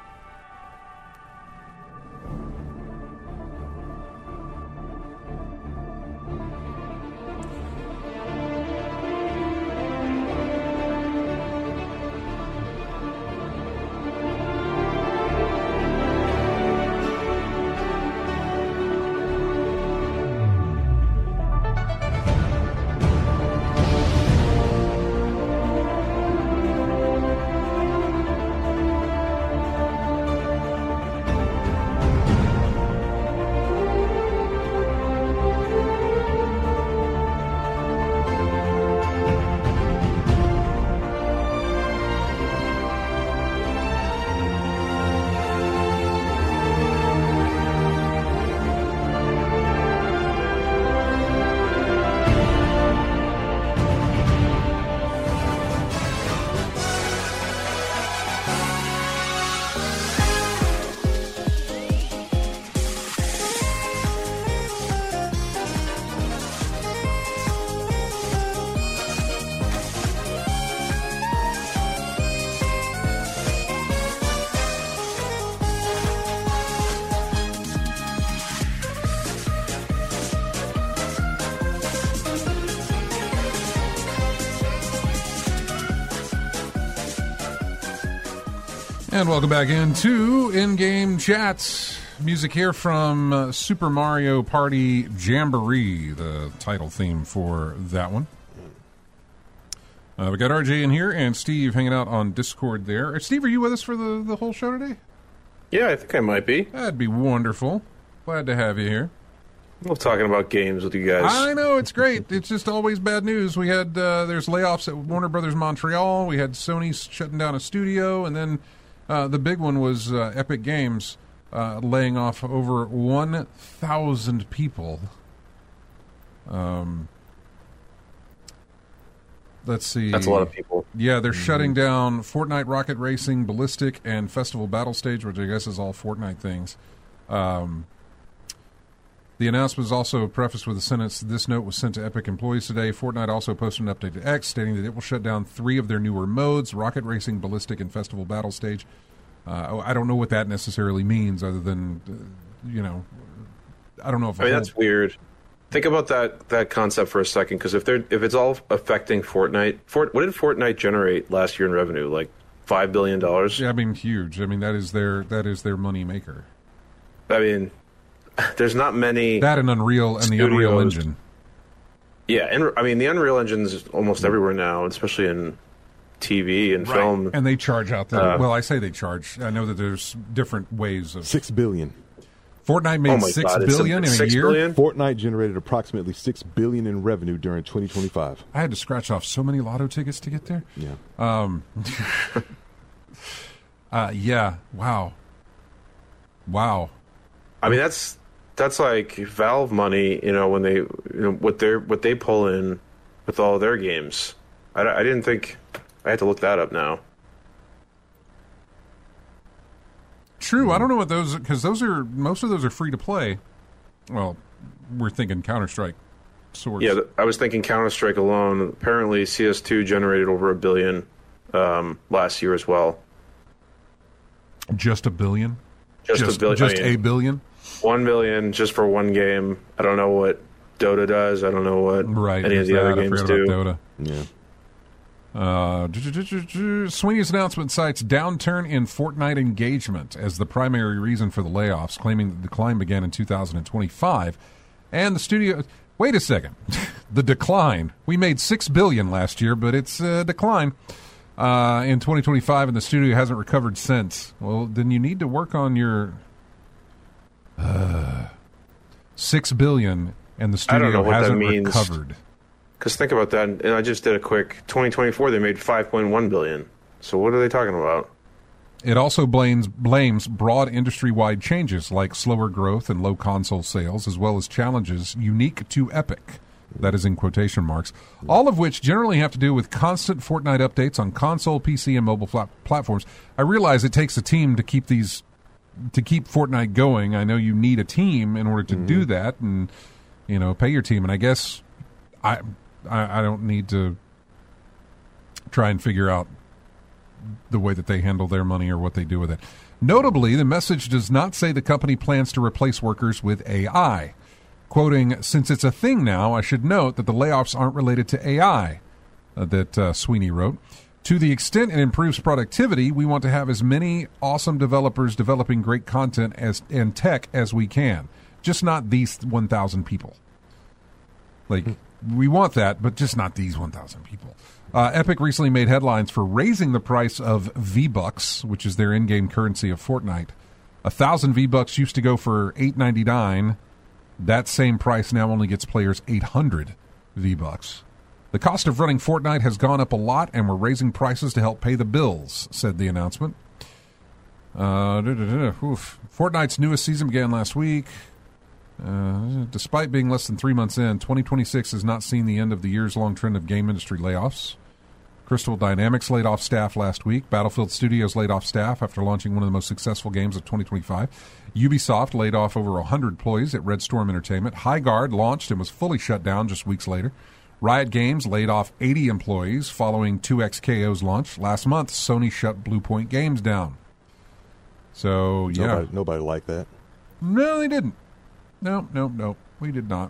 And welcome back into In-Game Chats. Music here from uh, Super Mario Party Jamboree, the title theme for that one. Uh, we got R J in here and Steve hanging out on Discord there. Uh, Steve, are you with us for the, the whole show today? Yeah, I think I might be. That'd be wonderful. Glad to have you here. I love talking about games with you guys. I know, it's great. It's just always bad news. We had, uh, there's layoffs at Warner Brothers Montreal. We had Sony shutting down a studio, and then Uh, the big one was uh, Epic Games uh, laying off over one thousand people. Um, let's see. That's a lot of people. Yeah, they're mm-hmm. shutting down Fortnite Rocket Racing, Ballistic, and Festival Battle Stage, which I guess is all Fortnite things. Um, the announcement was also prefaced with a sentence, "This note was sent to Epic employees today." Fortnite also posted an update to X stating that it will shut down three of their newer modes, Rocket Racing, Ballistic, and Festival Battle Stage. Uh, I don't know what that necessarily means other than, uh, you know, I don't know if... I mean, whole... that's weird. Think about that that concept for a second, because if they're if it's all affecting Fortnite... Fort, what did Fortnite generate last year in revenue? Like five billion dollars? Yeah, I mean, huge. I mean, that is their that is their money maker. I mean... There's not many... That and Unreal and studios. The Unreal Engine. Yeah, and I mean, the Unreal Engine is almost everywhere now, especially in T V and right. film. And they charge out the... Uh, well, I say they charge. I know that there's different ways of... Six billion. Fortnite made oh six God, billion a, in six a year? Billion? Fortnite generated approximately six billion in revenue during twenty twenty-five. I had to scratch off so many lotto tickets to get there. Yeah. Um, uh, yeah. Wow. Wow. I mean, that's... That's like Valve money, you know, when they, you know, what they what they pull in with all their games. I, I didn't think I had to look that up now. True, I don't know what those because those are most of those are free to play. Well, we're thinking Counter-Strike source. Yeah, I was thinking Counter-Strike alone. Apparently, C S two generated over a billion um, last year as well. Just a billion? Just, just a billion. Just I mean, a billion? One billion just for one game. I don't know what Dota does. I don't know what right, any of the other that. games I do. Dota. Yeah. Uh, Sweeney's announcement cites downturn in Fortnite engagement as the primary reason for the layoffs, claiming the decline began in two thousand twenty-five. And the studio... Wait a second. The decline. We made six billion dollars last year, but it's a decline uh, in twenty twenty-five, and the studio hasn't recovered since. Well, then you need to work on your uh, six billion dollars, and the I don't know studio what hasn't that means. recovered. Because think about that, and I just did a quick twenty twenty-four. They made five point one billion dollars. So what are they talking about? It also blames blames broad industry-wide changes like slower growth and low console sales, as well as challenges unique to Epic. That is in quotation marks. All of which generally have to do with constant Fortnite updates on console, P C, and mobile flat platforms. I realize it takes a team to keep these to keep Fortnite going. I know you need a team in order to mm-hmm. do that, and you know, pay your team. And I guess I, I I don't need to try and figure out the way that they handle their money or what they do with it. Notably, the message does not say the company plans to replace workers with A I. Quoting, "Since it's a thing now, I should note that the layoffs aren't related to A I," uh, that uh, Sweeney wrote. "To the extent it improves productivity, we want to have as many awesome developers developing great content as and tech as we can. Just not these one thousand people. Like, we want that, but just not these one thousand people." Uh, Epic recently made headlines for raising the price of V-Bucks, which is their in-game currency of Fortnite. A thousand V-Bucks used to go for eight ninety-nine. That same price now only gets players eight hundred V-Bucks. "The cost of running Fortnite has gone up a lot, and we're raising prices to help pay the bills," said the announcement. Uh, oof. Fortnite's newest season began last week. Uh, despite being less than three months in, twenty twenty-six has not seen the end of the years-long trend of game industry layoffs. Crystal Dynamics laid off staff last week. Battlefield Studios laid off staff after launching one of the most successful games of twenty twenty-five. Ubisoft laid off over one hundred employees at Red Storm Entertainment. Highguard launched and was fully shut down just weeks later. Riot Games laid off eighty employees following two X K O's launch. Last month, Sony shut Bluepoint Games down. So, yeah. Nobody, nobody liked that. No, they didn't. No, no, no. We did not.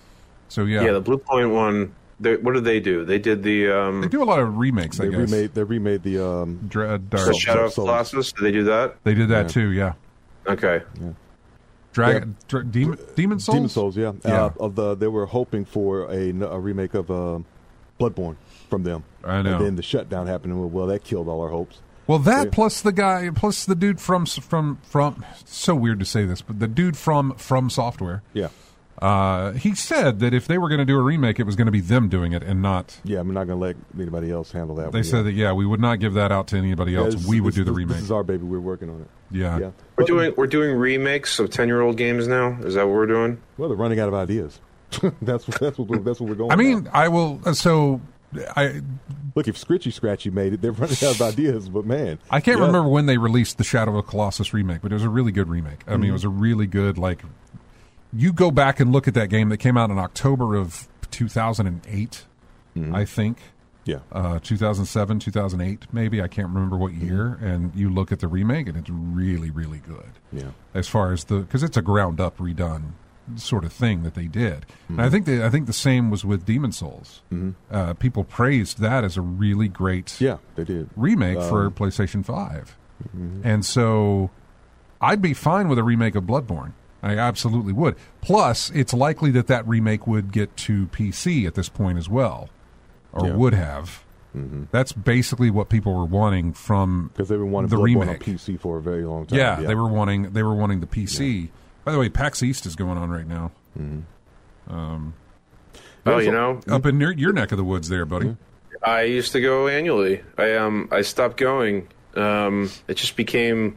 So, yeah. Yeah, the Bluepoint one, they, what did they do? They did the... Um, they do a lot of remakes, I they guess. Remade, they remade the... Um, Dread, the Shadow of Colossus. Did they do that? They did that, yeah. too, yeah. Okay. Yeah. Dragon, yeah. Dra- Demon, Demon Souls? Demon Souls, yeah. yeah. Uh, of the, they were hoping for a, a remake of uh, Bloodborne from them. I know. And then the shutdown happened, and well, that killed all our hopes. Well, that yeah. plus the guy, plus the dude from from from. So weird to say this, but the dude from From Software. Yeah. Uh, he said that if they were going to do a remake, it was going to be them doing it and not. Yeah, I'm not going to let anybody else handle that. They one, said yeah. that yeah, we would not give that out to anybody else. Yeah, this, we would this, do the this, remake. This is our baby. We're working on it. Yeah, yeah. We're doing we're doing remakes of ten-year-old games now. Is that what we're doing? Well, they're running out of ideas. that's what that's what we're, that's what we're going. I mean, now. I will. Uh, so, I look, if Scritchy Scratchy made it, they're running out of ideas. But man, I can't yeah. remember when they released the Shadow of Colossus remake, but it was a really good remake. I mm-hmm. mean, it was a really good like. You go back and look at that game that came out in October of two thousand eight, mm-hmm. I think. Yeah. Uh, two thousand seven, two thousand eight, maybe. I can't remember what year. Mm-hmm. And you look at the remake, and it's really, really good. Yeah. As far as the... Because it's a ground-up, redone sort of thing that they did. Mm-hmm. And I think they, I think the same was with Demon Souls. Mm-hmm. Uh, people praised that as a really great yeah, they did. remake um, for PlayStation five. Mm-hmm. And so I'd be fine with a remake of Bloodborne. I absolutely would. Plus, it's likely that that remake would get to P C at this point as well, or yeah. would have. Mm-hmm. That's basically what people were wanting from because they've been wanting the Bloodborne remake on P C for a very long time. Yeah, yeah. they were wanting they were wanting the P C. Yeah. By the way, PAX East is going on right now. Mm-hmm. Um, oh, you know, up in near your neck of the woods, there, buddy. Mm-hmm. I used to go annually. I um I stopped going. Um, it just became.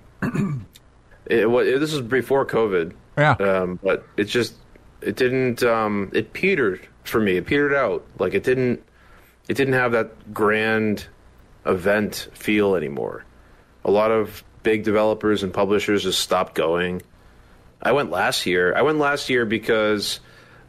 it, what it, this was before COVID. Yeah. Um, but it just it didn't um, it petered for me. It petered out. Like it didn't it didn't have that grand event feel anymore. A lot of big developers and publishers just stopped going. I went last year. I went last year because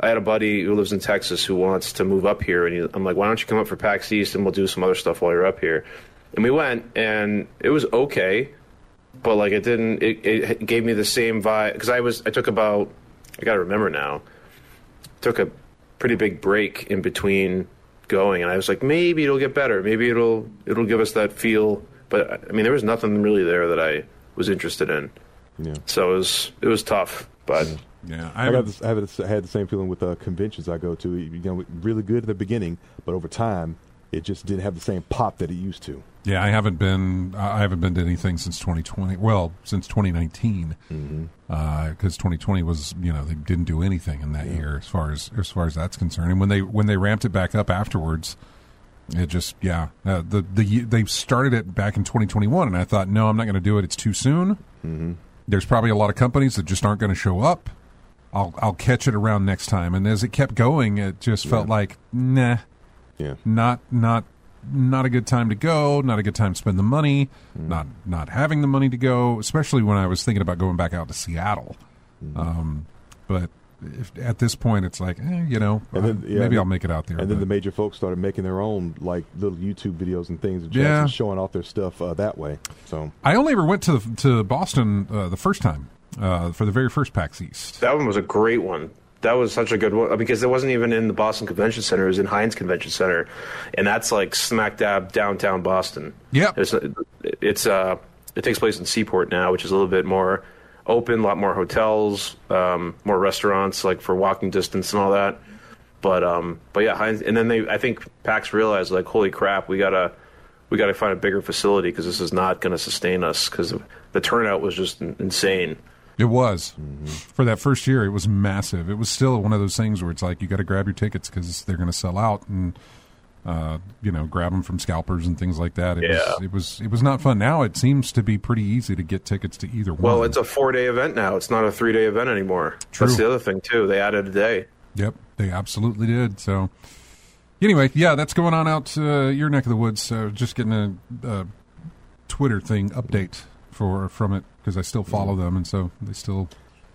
I had a buddy who lives in Texas who wants to move up here, and he, I'm like, why don't you come up for PAX East and we'll do some other stuff while you're up here? And we went, and it was okay, but like it didn't. It, it gave me the same vibe because I was I took about I got to remember now, took a pretty big break in between going, and I was like, maybe it'll get better, maybe it'll it'll give us that feel. But I mean, there was nothing really there that I was interested in. Yeah. So it was it was tough, but. Yeah. Yeah, I, I, got this, I, have this, I had the same feeling with uh, conventions I go to. You know, really good at the beginning, but over time, it just didn't have the same pop that it used to. Yeah, I haven't been. I haven't been to anything since twenty twenty. Well, since twenty nineteen, because mm-hmm. uh, twenty twenty was, you know, they didn't do anything in that yeah. year as far as as far as that's concerned. And when they when they ramped it back up afterwards, it just yeah, uh, the the they started it back in twenty twenty-one, and I thought, no, I'm not going to do it. It's too soon. Mm-hmm. There's probably a lot of companies that just aren't going to show up. I'll I'll catch it around next time. And as it kept going, it just felt yeah. like, nah, yeah, not not not a good time to go, not a good time to spend the money, mm. not not having the money to go, especially when I was thinking about going back out to Seattle. Mm. Um, but if, at this point, it's like, eh, you know, and then, yeah, maybe and I'll make it out there. And but. then the major folks started making their own like little YouTube videos and things, and yeah. showing off their stuff uh, that way. So I only ever went to the, to Boston uh, the first time uh, for the very first PAX East. That one was a great one. That was such a good one because it wasn't even in the Boston Convention Center. It was in Heinz Convention Center, and that's like smack dab downtown Boston. Yeah, it's it's uh it takes place in Seaport now, which is a little bit more open, a lot more hotels, um, more restaurants like for walking distance and all that. But um, but yeah, Heinz, and then they I think PAX realized like, holy crap, we gotta we gotta find a bigger facility because this is not going to sustain us because the turnout was just insane. It was. Mm-hmm. For that first year, it was massive. It was still one of those things where it's like you got to grab your tickets because they're going to sell out, and uh, you know, grab them from scalpers and things like that. It yeah. was, it was it was not fun. Now it seems to be pretty easy to get tickets to either one. Well, it's a four-day event now. It's not a three-day event anymore. True. That's the other thing too. They added a day. Yep, they absolutely did. So anyway, yeah, that's going on out uh, your neck of the woods. So just getting a, a Twitter thing update for from it. Because I still follow them, and so they still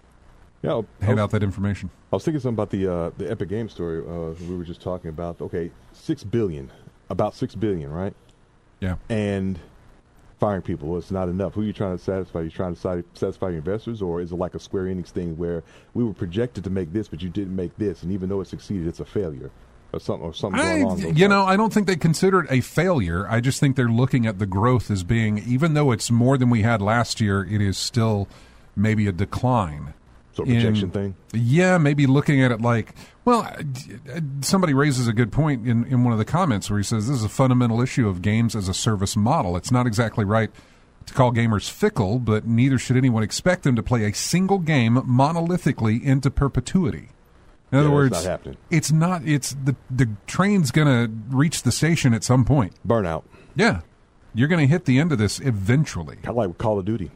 yeah, hand was, out that information. I was thinking something about the uh, the Epic Games story uh, we were just talking about. Okay, six billion, about six billion, right? Yeah. And firing people, well, it's not enough. Who are you trying to satisfy? Are you trying to satisfy your investors, or is it like a Square Enix thing where we were projected to make this, but you didn't make this, and even though it succeeded, it's a failure? Or something, or something I, going on. You lines. know, I don't think they consider it a failure. I just think they're looking at the growth as being, even though it's more than we had last year, it is still maybe a decline. So projection in, thing? Yeah, maybe looking at it like, well, somebody raises a good point in, in one of the comments where he says this is a fundamental issue of games as a service model. It's not exactly right to call gamers fickle, but neither should anyone expect them to play a single game monolithically into perpetuity. In other yeah, words, it's not happening. It's not. It's the the train's going to reach the station at some point. Burnout. Yeah, you're going to hit the end of this eventually. Kind of like with Call of Duty.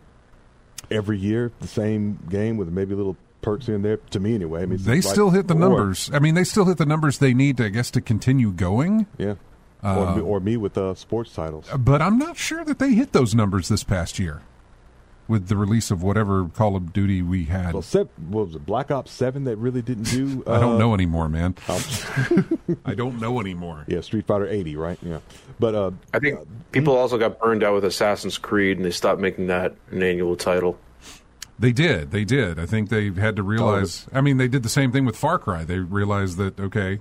Every year, the same game with maybe little perks in there. To me, anyway. I mean, they still like, hit the or, numbers. I mean, they still hit the numbers they need, to, I guess, to continue going. Yeah. Uh, or, me, or me with uh, sports titles. But I'm not sure that they hit those numbers this past year with the release of whatever Call of Duty we had. Well, seven, what was it, Black Ops seven that really didn't do? Uh, I don't know anymore, man. Um, I don't know anymore. Yeah, Street Fighter eighty, right? Yeah. But uh, I think uh, people also got burned out with Assassin's Creed, and they stopped making that an annual title. They did. They did. I think they had to realize. I mean, they did the same thing with Far Cry. They realized that, okay,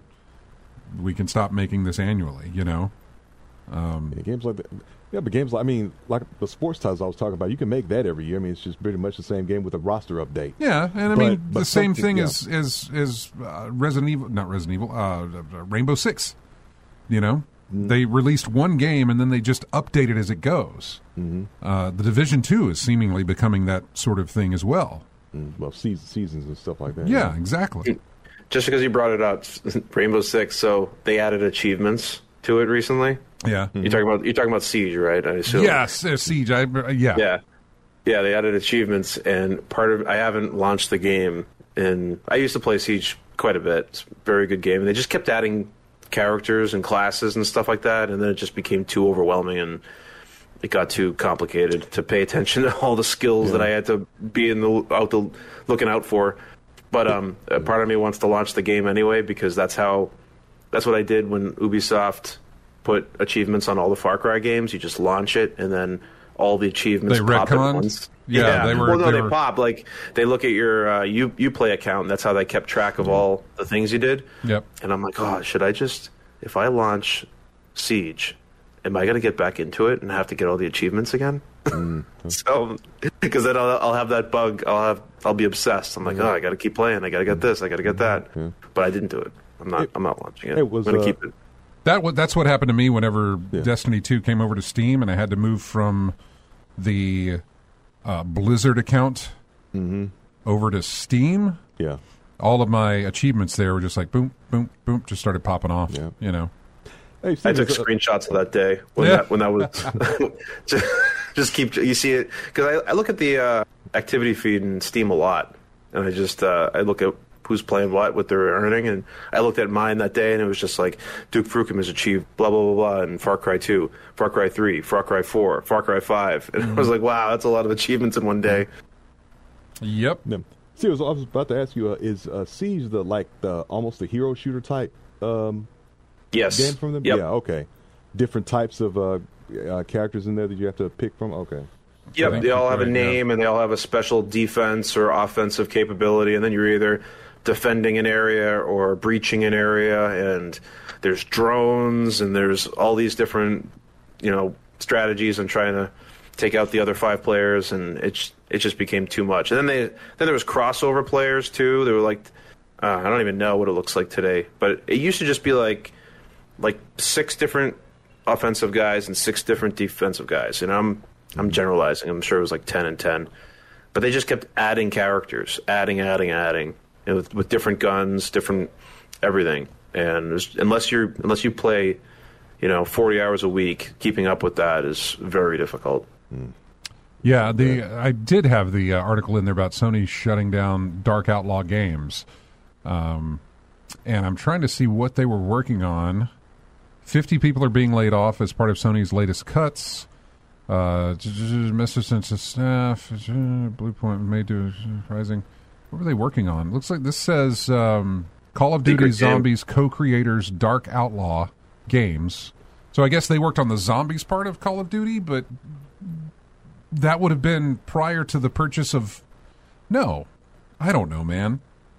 we can stop making this annually, you know? Um, yeah, games like that. Yeah, but games like, I mean, like the sports titles I was talking about, you can make that every year. I mean, it's just pretty much the same game with a roster update. Yeah, and I but, mean, but the same thing yeah. as, as, as uh, Resident Evil, not Resident Evil, uh, Rainbow Six, you know? Mm-hmm. They released one game and then they just update it as it goes. Mm-hmm. Uh, the Division two is seemingly becoming that sort of thing as well. Mm, well, seasons, seasons and stuff like that. Yeah, yeah, exactly. Just because you brought it up, Rainbow Six, so they added achievements to it recently. Yeah, mm-hmm. you're talking about you're talking about Siege, right? I assume. Yes, uh, Siege. I, uh, yeah, yeah, yeah. They added achievements, and part of I haven't launched the game, and I used to play Siege quite a bit. It's a very good game, and they just kept adding characters and classes and stuff like that, and then it just became too overwhelming, and it got too complicated to pay attention to all the skills yeah. that I had to be in the out the looking out for. But um, a part of me wants to launch the game anyway because that's how, that's what I did when Ubisoft put achievements on all the Far Cry games. You just launch it, and then all the achievements they pop at retconned? once. Yeah, yeah, they were. Well, no, they, they, were... pop. Like they look at your uh, you Uplay account, and that's how they kept track of all the things you did. Yep. And I'm like, oh, should I just if I launch Siege, am I going to get back into it and have to get all the achievements again? Mm. So, because then I'll, I'll have that bug. I'll have I'll be obsessed. I'm like, oh, I got to keep playing. I got to get this. I got to get that. Yeah. But I didn't do it. I'm not. It, I'm not launching it. it was, I'm going to uh, keep it. That that's what happened to me whenever yeah. Destiny two came over to Steam, and I had to move from the uh, Blizzard account mm-hmm. over to Steam. Yeah, all of my achievements there were just like boom, boom, boom, just started popping off. Yeah. You know, hey, I took screenshots of that day when yeah. that when that was just, just keep you see it because I, I look at the uh, activity feed in Steam a lot, and I just uh, I look at who's playing what, what they're earning, and I looked at mine that day, and it was just like Duke Nukem has achieved blah blah blah blah, and Far Cry two, Far Cry three, Far Cry four, Far Cry five, and mm-hmm. I was like, wow, that's a lot of achievements in one day. Yep. Yeah. See, I was, I was about to ask you, uh, is uh, Siege the like the almost the hero shooter type um, yes. game from them? Yep. Yeah. Okay. Different types of uh, uh, characters in there that you have to pick from. Okay. Yep. They all have a name, yeah. and they all have a special defense or offensive capability, and then you're either defending an area or breaching an area, and there's drones, and there's all these different, you know, strategies and trying to take out the other five players, and it it just became too much. And then they then there was crossover players too. They were like, uh, I don't even know what it looks like today, but it used to just be like like six different offensive guys and six different defensive guys. And I'm I'm generalizing. I'm sure it was like ten and ten, but they just kept adding characters, adding, adding, adding. You know, with, with different guns, different everything, and was, unless you're unless you play, you know, forty hours a week, keeping up with that is very difficult. Mm. Yeah, the I did have the uh, article in there about Sony shutting down Dark Outlaw Games, um, and I'm trying to see what they were working on. Fifty people are being laid off as part of Sony's latest cuts. Uh, message sent to staff. Blue Point made to surprising. What were they working on? Looks like this says um, Call of Duty Zombies co-creators Dark Outlaw Games. So I guess they worked on the zombies part of Call of Duty, but that would have been prior to the purchase of... No. I don't know, man.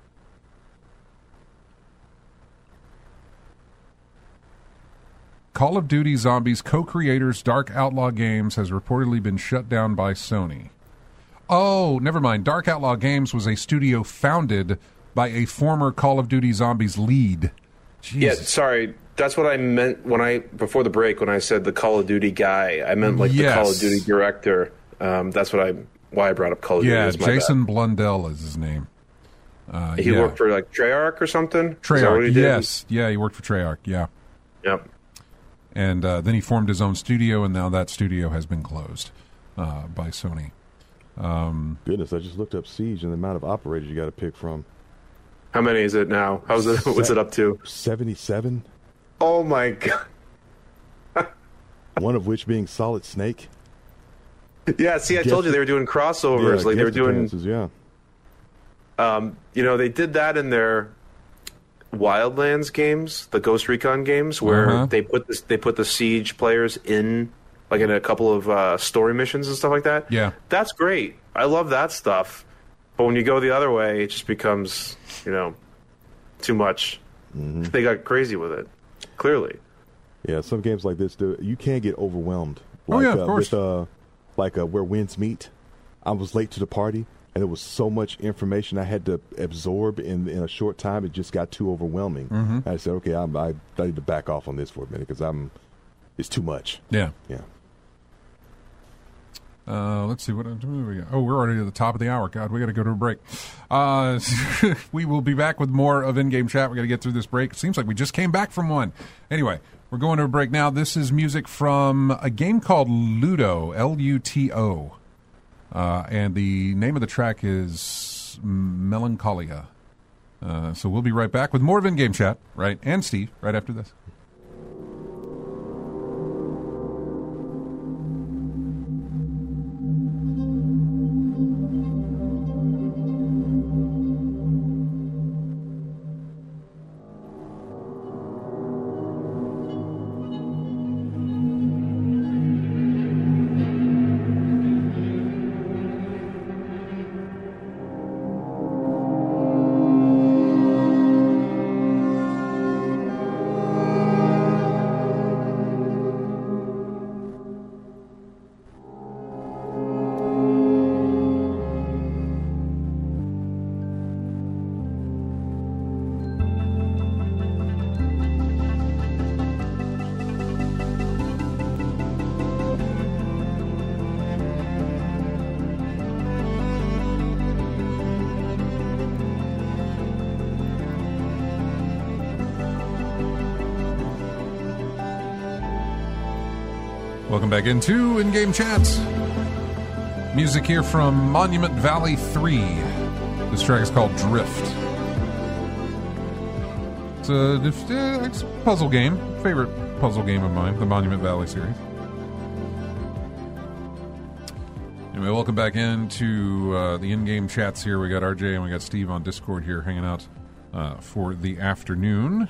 Call of Duty Zombies co-creators Dark Outlaw Games has reportedly been shut down by Sony. Oh, never mind. Dark Outlaw Games was a studio founded by a former Call of Duty Zombies lead. Jesus. Yeah, sorry. That's what I meant when I before the break when I said the Call of Duty guy. I meant like yes. the Call of Duty director. Um, that's what I why I brought up Call of yeah, Duty. Yeah, Jason bad. Blundell is his name. Uh, he yeah. worked for like Treyarch or something. Treyarch, yes, yeah, he worked for Treyarch. Yeah. Yep. And uh, then he formed his own studio, and now that studio has been closed uh, by Sony. Um, Goodness, I just looked up Siege and the amount of operators you got to pick from. How many is it now? How's it? What's it up to? seventy-seven. Oh my god! One of which being Solid Snake. Yeah, see, I Guess told you they were doing crossovers. Yeah, like they were doing. Dances, yeah. Um, you know, they did that in their Wildlands games, the Ghost Recon games, where uh-huh. they put this, they put the Siege players in, like in a couple of uh, story missions and stuff like that. Yeah, that's great. I love that stuff. But when you go the other way, it just becomes, you know, too much. Mm-hmm. They got crazy with it. Clearly. Yeah, some games like this, do, you can get overwhelmed. Like, oh yeah, of uh, course. With, uh, like uh, Where Winds Meet. I was late to the party, and there was so much information I had to absorb in in a short time. It just got too overwhelming. Mm-hmm. I said, okay, I'm, I, I need to back off on this for a minute because I'm. It's too much. Yeah. Yeah. Uh, let's see what we got. Oh, we're already at the top of the hour. God, we got to go to a break. Uh, we will be back with more of In-Game Chat. We got to get through this break. It seems like we just came back from one. Anyway, we're going to a break now. This is music from a game called Luto, L U T O. Uh, and the name of the track is Melancholia. Uh, so we'll be right back with more of In-Game Chat, right? And Steve, right after this. Welcome back into In-Game Chats. Music here from Monument Valley three. This track is called Drift. It's a, it's a puzzle game. Favorite puzzle game of mine, the Monument Valley series. Anyway, welcome back into uh, the in-game chats here. We got R J and we got Steve on Discord here hanging out uh, for the afternoon.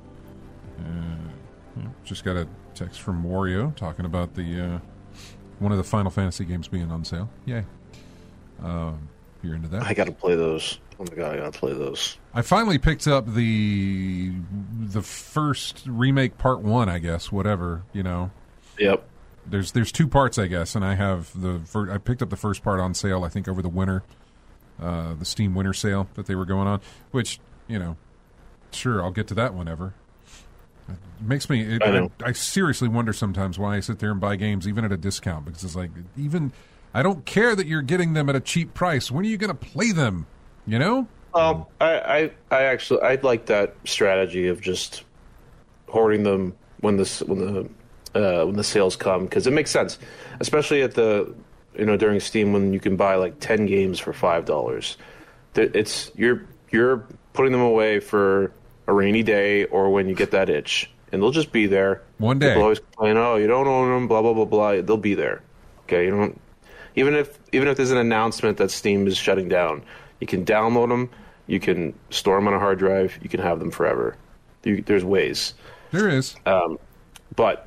Uh, just got a text from Wario talking about the uh, one of the Final Fantasy games being on sale. Yay. Uh, you're into that? I got to play those. Oh my god, I got to play those. I finally picked up the the first remake part one, I guess, whatever, you know. Yep. There's there's two parts, I guess, and I have the fir- I picked up the first part on sale, I think, over the winter, uh, the Steam winter sale that they were going on, which, you know, sure, I'll get to that whenever. It makes me, it, I, I, I seriously wonder sometimes why I sit there and buy games even at a discount, because it's like, even, I don't care that you're getting them at a cheap price. When are you going to play them, you know? Um, I, I, I actually, I like that strategy of just hoarding them when this, when the, Uh, when the sales come, because it makes sense, especially at the, you know, during Steam when you can buy like ten games for five dollars. It's you're you're putting them away for a rainy day or when you get that itch, and they'll just be there. One day, people always complain, "Oh, you don't own them," blah blah blah blah. They'll be there. Okay, you don't even if even if there's an announcement that Steam is shutting down, you can download them, you can store them on a hard drive, you can have them forever. You, there's ways. There is, um, but.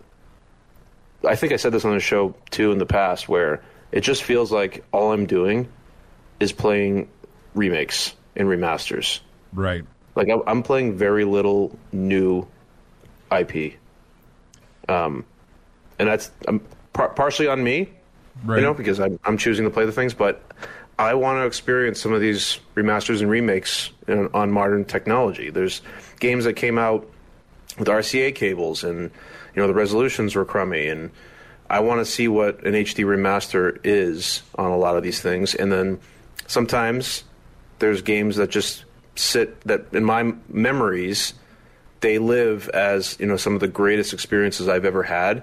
I think I said this on the show, too, in the past, where it just feels like all I'm doing is playing remakes and remasters. Right. Like, I'm playing very little new I P. Um, and that's um, par- partially on me, right. you know, because I'm, I'm choosing to play the things, but I want to experience some of these remasters and remakes in, on modern technology. There's games that came out with R C A cables, and you know the resolutions were crummy, and I want to see what an H D remaster is on a lot of these things. And then sometimes there's games that just sit that in my memories they live as you know some of the greatest experiences I've ever had,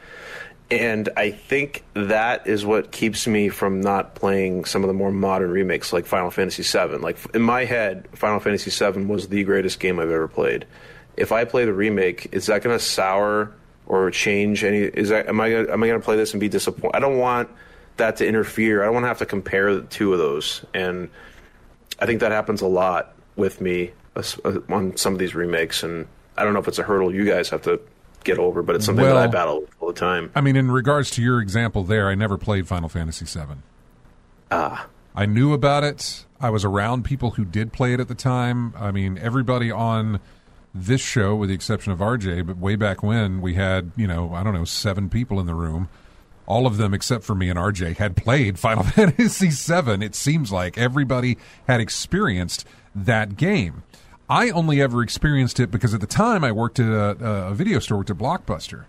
and I think that is what keeps me from not playing some of the more modern remakes like Final Fantasy seven. Like in my head, Final Fantasy seven was the greatest game I've ever played. If I play the remake, is that going to sour or change any? Is that am I gonna, am I going to play this and be disappointed? I don't want that to interfere. I don't want to have to compare the two of those, and I think that happens a lot with me on some of these remakes. And I don't know if it's a hurdle you guys have to get over, but it's something well, that I battle with all the time. I mean, in regards to your example there, I never played Final Fantasy seven. Ah, I knew about it. I was around people who did play it at the time. I mean, everybody on this show, with the exception of R J, but way back when, we had, you know, I don't know, seven people in the room. All of them, except for me and R J, had played Final Fantasy seven. It seems like everybody had experienced that game. I only ever experienced it because at the time I worked at a, a video store, worked at Blockbuster.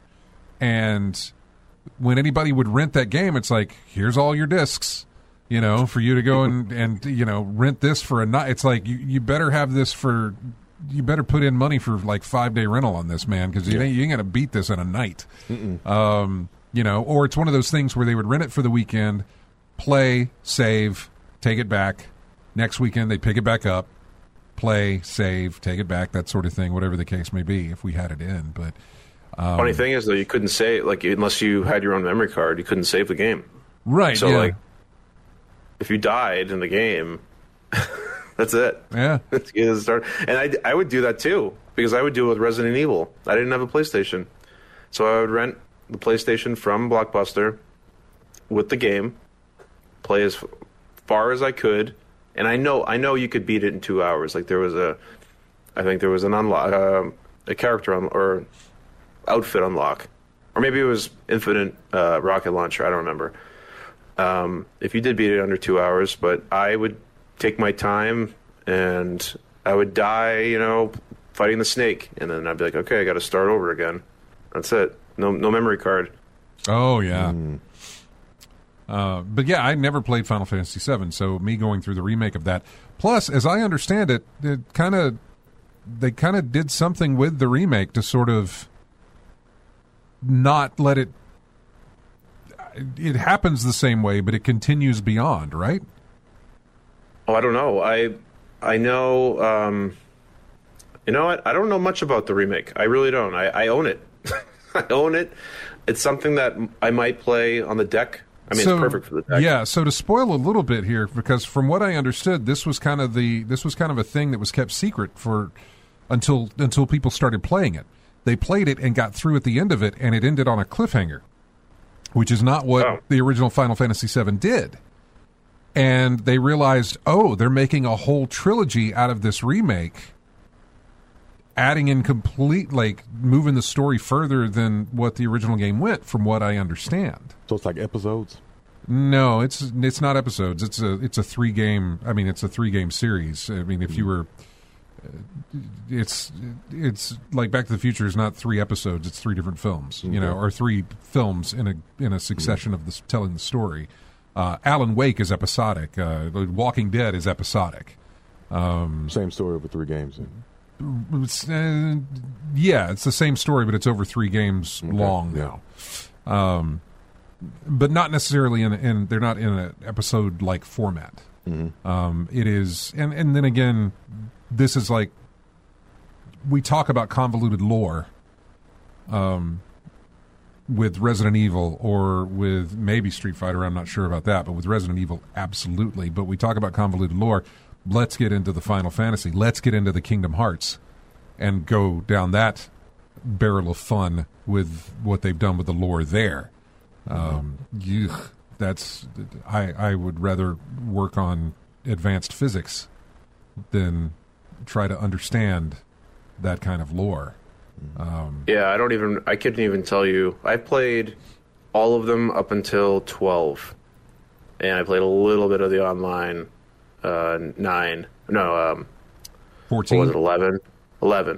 And when anybody would rent that game, it's like, here's all your discs, you know, for you to go and, and you know, rent this for a night. It's like, you, you better have this for... You better put in money for like five day rental on this, man, because you, yeah. you ain't gonna beat this in a night. Um, you know, or it's one of those things where they would rent it for the weekend, play, save, take it back. Next weekend they pick it back up, play, save, take it back, that sort of thing. Whatever the case may be, if we had it in. But um, funny thing is though, you couldn't save like unless you had your own memory card, you couldn't save the game. Right. So yeah. like, if you died in the game. That's it. Yeah. And I, I would do that too, because I would do it with Resident Evil. I didn't have a PlayStation. So I would rent the PlayStation from Blockbuster with the game, play as far as I could, and I know I know you could beat it in two hours. Like there was a, I think there was an unlock, uh, a character un- or outfit unlock, or maybe it was infinite uh, rocket launcher. I don't remember. Um, if you did beat it under two hours, but I would take my time, and I would die, you know, fighting the snake, and then I'd be like, okay, I got to start over again. That's it. No, no memory card. Oh yeah. Mm. Uh, but yeah, I never played Final Fantasy seven, so me going through the remake of that. Plus, as I understand it, it kind of they kind of did something with the remake to sort of not let it it happens the same way, but it continues beyond, right? Oh, I don't know. I I know. Um, you know what? I don't know much about the remake. I really don't. I, I own it. I own it. It's something that I might play on the deck. I mean, so, it's perfect for the deck. Yeah. So to spoil a little bit here, because from what I understood, this was kind of the this was kind of a thing that was kept secret for until until people started playing it. They played it and got through at the end of it, and it ended on a cliffhanger, which is not what oh. the original Final Fantasy seven did. And they realized, oh, they're making a whole trilogy out of this remake, adding in complete, like, moving the story further than what the original game went, from what I understand. So it's like episodes? No, it's it's not episodes. It's a it's a three game. I mean, it's a three game series. I mean, if you were, it's it's like Back to the Future is not three episodes. It's three different films, you know, or three films in a in a succession of this telling the story. Uh, Alan Wake is episodic. Uh, Walking Dead is episodic. Um, Same story over three games. It's, uh, yeah, it's the same story, but it's over three games Okay. long Yeah. now. Um, but not necessarily in, in they're not in an episode like format. Mm-hmm. Um, it is, and and then again, this is like we talk about convoluted lore. Um. With Resident Evil or with maybe Street Fighter, I'm not sure about that, but with Resident Evil, absolutely. But we talk about convoluted lore. Let's get into the Final Fantasy. Let's get into the Kingdom Hearts and go down that barrel of fun with what they've done with the lore there. Um, yuck, that's I, I would rather work on advanced physics than try to understand that kind of lore. Um, Yeah, I don't even. I couldn't even tell you. I played all of them up until twelve, and I played a little bit of the online uh, nine. No, um, fourteen. what was it? Eleven. Eleven.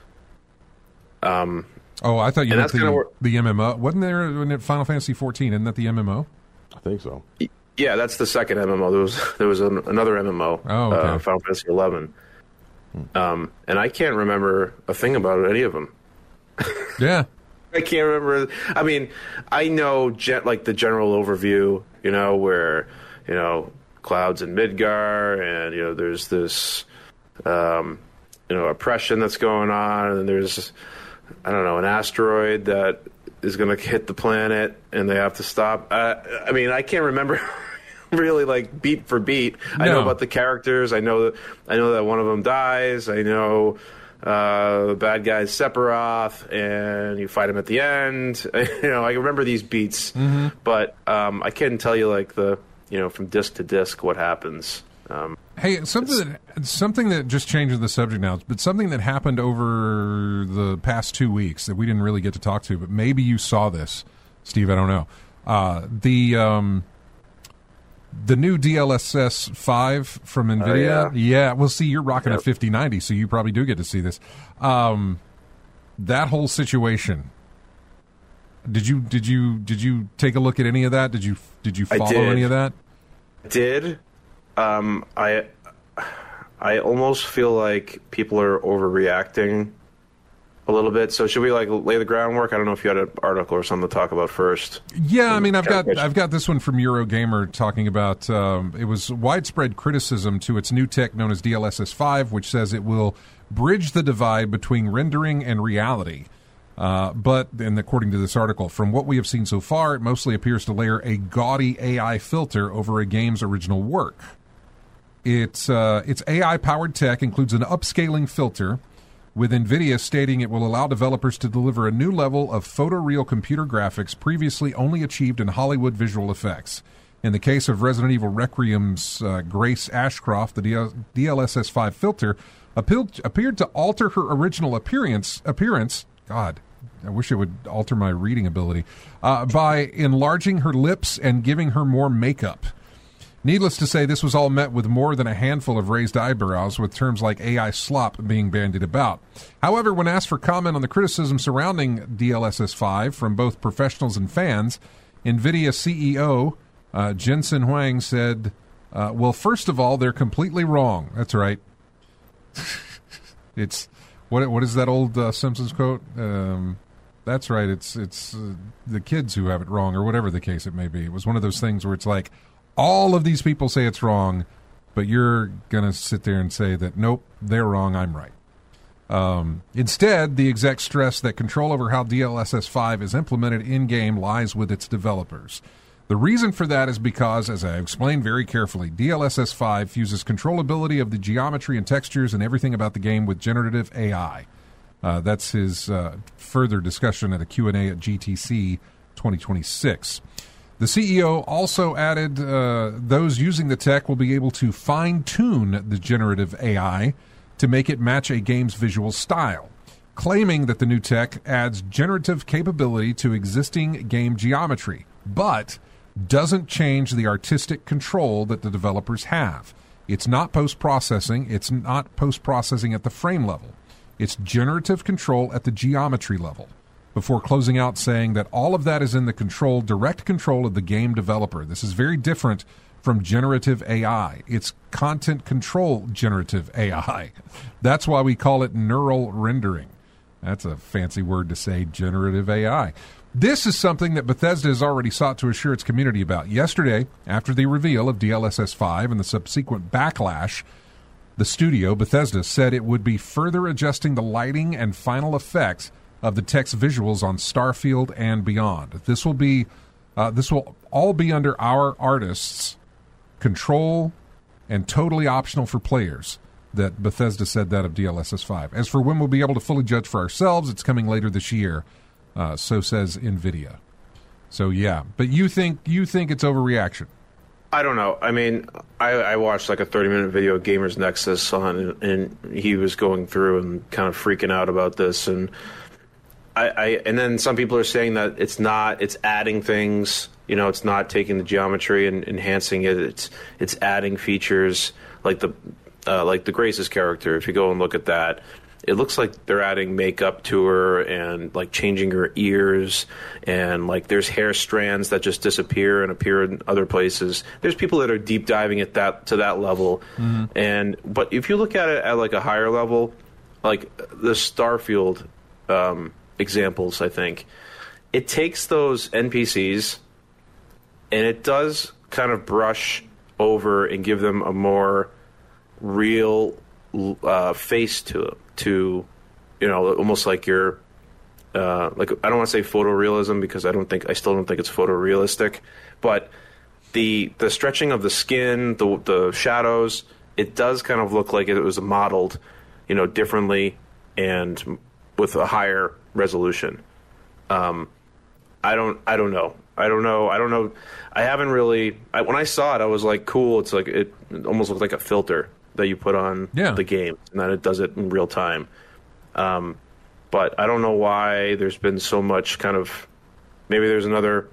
Um. Oh, I thought you And meant that's kinda the, where- the M M O. Wasn't there wasn't it Final Fantasy fourteen? Isn't that the M M O? I think so. Yeah, that's the second M M O. There was there was an, another M M O. Oh, okay. uh, Final Fantasy eleven. Um, and I can't remember a thing about any of them. Yeah. I can't remember. I mean, I know gen- like the general overview, you know, where, you know, Cloud's in Midgar and, you know, there's this, um, you know, oppression that's going on. And there's, I don't know, an asteroid that is going to hit the planet and they have to stop. Uh, I mean, I can't remember really like beat for beat. I know No. about the characters. I know that, I know that one of them dies. I know uh, the bad guy's Sephiroth, and you fight him at the end. You know, I remember these beats, Mm-hmm. but um, I can't tell you like the, you know, from disc to disc what happens. Um, Hey, something that, something that just changes the subject now, but something that happened over the past two weeks that we didn't really get to talk to, but maybe you saw this, Steve. I don't know. Uh, the um, the new D L S S five from NVIDIA. Oh, yeah. yeah, well, see, you're rocking Yep. a fifty ninety, so you probably do get to see this. Um, that whole situation. Did you did you did you take a look at any of that? Did you did you I follow did. any of that? did um, I? I almost feel like people are overreacting a little bit. So should we like lay the groundwork? I don't know if you had an article or something to talk about first. Yeah, I mean, I've got Catch. I've got this one from Eurogamer talking about um, it was widespread criticism to its new tech known as D L S S five, which says it will bridge the divide between rendering and reality. Uh, but, and according to this article, from what we have seen so far, it mostly appears to layer a gaudy A I filter over a game's original work. Its uh, its A I-powered tech includes an upscaling filter, with NVIDIA stating it will allow developers to deliver a new level of photoreal computer graphics previously only achieved in Hollywood visual effects. In the case of Resident Evil Requiem's uh, Grace Ashcroft, the D L S S five filter appealed, appeared to alter her original appearance. Appearance, God, I wish it would alter my reading ability, uh, by enlarging her lips and giving her more makeup. Needless to say, this was all met with more than a handful of raised eyebrows, with terms like A I slop being bandied about. However, when asked for comment on the criticism surrounding D L S S five from both professionals and fans, NVIDIA C E O uh, Jensen Huang said, uh, well, first of all, they're completely wrong. That's right. It's what? What is that old uh, Simpsons quote? Um, That's right. It's it's uh, the kids who have it wrong, or whatever the case it may be. It was one of those things where it's like, all of these people say it's wrong, but you're going to sit there and say that, nope, they're wrong, I'm right. Um, instead, the execs stress that control over how D L S S five is implemented in-game lies with its developers. The reason for that is because, as I explained very carefully, D L S S five fuses controllability of the geometry and textures and everything about the game with generative A I. Uh, that's his uh, further discussion at a Q and A at G T C twenty twenty-six. The C E O also added uh, those using the tech will be able to fine-tune the generative A I to make it match a game's visual style, claiming that the new tech adds generative capability to existing game geometry, but doesn't change the artistic control that the developers have. It's not post-processing. It's not post-processing at the frame level. It's generative control at the geometry level, before closing out saying that all of that is in the control, direct control of the game developer. This is very different from generative A I. It's content control generative A I. That's why we call it neural rendering. That's a fancy word to say, generative A I. This is something that Bethesda has already sought to assure its community about. Yesterday, after the reveal of D L S S five and the subsequent backlash, the studio, Bethesda, said it would be further adjusting the lighting and final effects of the text visuals on Starfield and beyond. This will be, uh, this will all be under our artists' control and totally optional for players. That Bethesda said that of D L S S five. As for when we'll be able to fully judge for ourselves, it's coming later this year. Uh, so says NVIDIA. So yeah, but you think you think it's overreaction? I don't know. I mean, I, I watched like a thirty-minute video of Gamers Nexus on, and he was going through and kind of freaking out about this, and I, I and then some people are saying that it's not, it's adding things. You know, it's not taking the geometry and enhancing it. It's it's adding features like the uh, like the Grace's character. If you go and look at that, it looks like they're adding makeup to her and like changing her ears, and like there's hair strands that just disappear and appear in other places. There's people that are deep diving at that to that level, mm-hmm. and but if you look at it at like a higher level, like the Starfield um, examples, I think it takes those N P Cs and it does kind of brush over and give them a more real uh, face to it. To, you know, almost like you're, uh, like I don't want to say photorealism because I don't think I still don't think it's photorealistic, but the the stretching of the skin, the the shadows, it does kind of look like it was modeled, you know, differently and with a higher resolution. Um, I don't I don't know I don't know I don't know I haven't really I, when I saw it I was like, cool. It's like it, it almost looked like a filter that you put on yeah. the game, and then it does it in real time. Um, but I don't know why there's been so much kind of. Maybe there's another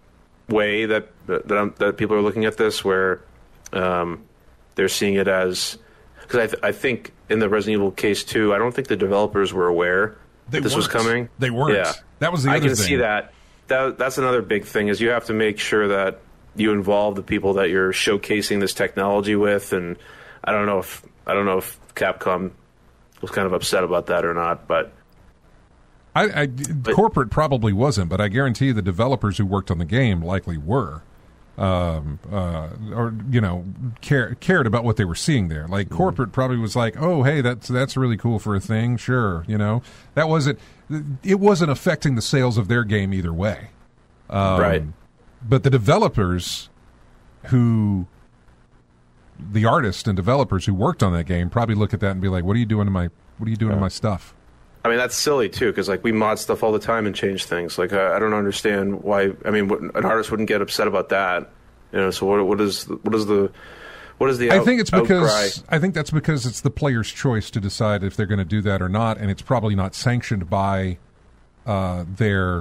way that that, I'm, that people are looking at this where um, they're seeing it as, because I, th- I think in the Resident Evil case too, I don't think the developers were aware they that this weren't. was coming. They weren't. Yeah, that was the I other can thing. see that. That that's another big thing is you have to make sure that you involve the people that you're showcasing this technology with, and I don't know if. I don't know if Capcom was kind of upset about that or not, but I, I but, corporate probably wasn't, but I guarantee the developers who worked on the game likely were, um, uh, or you know, care, cared about what they were seeing there. Like mm-hmm. corporate probably was like, "Oh, hey, that's that's really cool for a thing, sure." You know, that wasn't it wasn't affecting the sales of their game either way, um, right? But the developers who. The artists and developers who worked on that game probably look at that and be like, "What are you doing to my? What are you doing yeah. to my stuff?" I mean, that's silly too, because like we mod stuff all the time and change things. Like I, I don't understand why. I mean, what, an artist wouldn't get upset about that, you know. So what? What is? What is the? What is the? Out, I think it's because outcry? I think that's because it's the player's choice to decide if they're going to do that or not, and it's probably not sanctioned by uh, their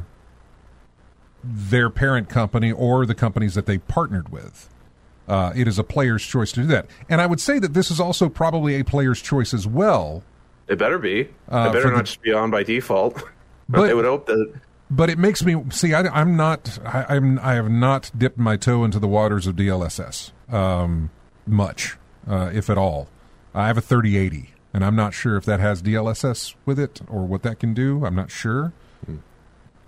their parent company or the companies that they partnered with. Uh, it is a player's choice to do that. And I would say that this is also probably a player's choice as well. It better be. Uh, it better not the, just be on by default. But they would hope that. But it makes me see. I, I'm not. I, I'm. I have not dipped my toe into the waters of D L S S um, much, uh, if at all. I have a thirty eighty, and I'm not sure if that has D L S S with it or what that can do. I'm not sure.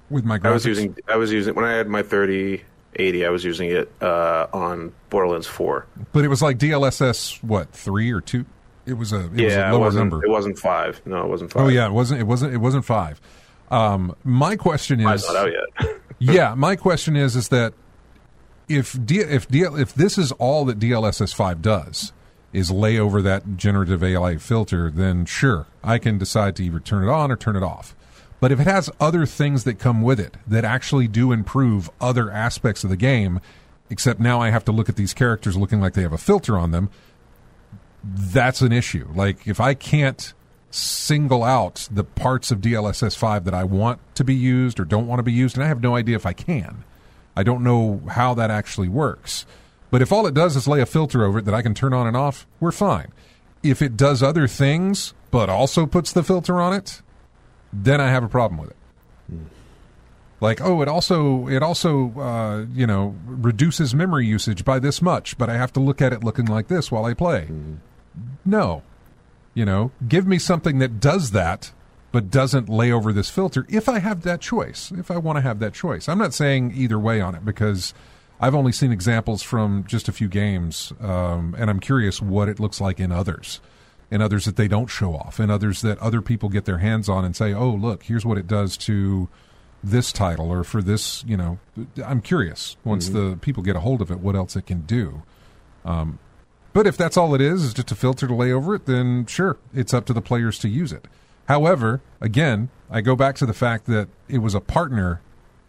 with my graphics? I was using I was using when I had my thirty eighty. I was using it uh, on Borderlands four. But it was like D L S S what three or two? It was a it yeah, was a it lower wasn't, number. It wasn't five. No, it wasn't five. Oh yeah, it wasn't. It wasn't. It wasn't five. Um, my question is, Five's not out yet. yeah, my question is, is that if D, if D, if this is all that D L S S five does is lay over that generative A I filter, then sure, I can decide to either turn it on or turn it off. But if it has other things that come with it that actually do improve other aspects of the game, except now I have to look at these characters looking like they have a filter on them, that's an issue. Like, if I can't single out the parts of D L S S five that I want to be used or don't want to be used, and I have no idea if I can. I don't know how that actually works. But if all it does is lay a filter over it that I can turn on and off, we're fine. If it does other things, but also puts the filter on it, then I have a problem with it. Hmm. Like, oh, it also it also uh, you know reduces memory usage by this much, but I have to look at it looking like this while I play. Hmm. No, you know, give me something that does that, but doesn't lay over this filter. If I have that choice, if I want to have that choice, I'm not saying either way on it because I've only seen examples from just a few games, um, and I'm curious what it looks like in others. And others that they don't show off, and others that other people get their hands on and say, oh, look, here's what it does to this title or for this, you know. I'm curious, once mm-hmm. the people get a hold of it, what else it can do. Um, but if that's all it is, is just a filter to lay over it, then sure, it's up to the players to use it. However, again, I go back to the fact that it was a partner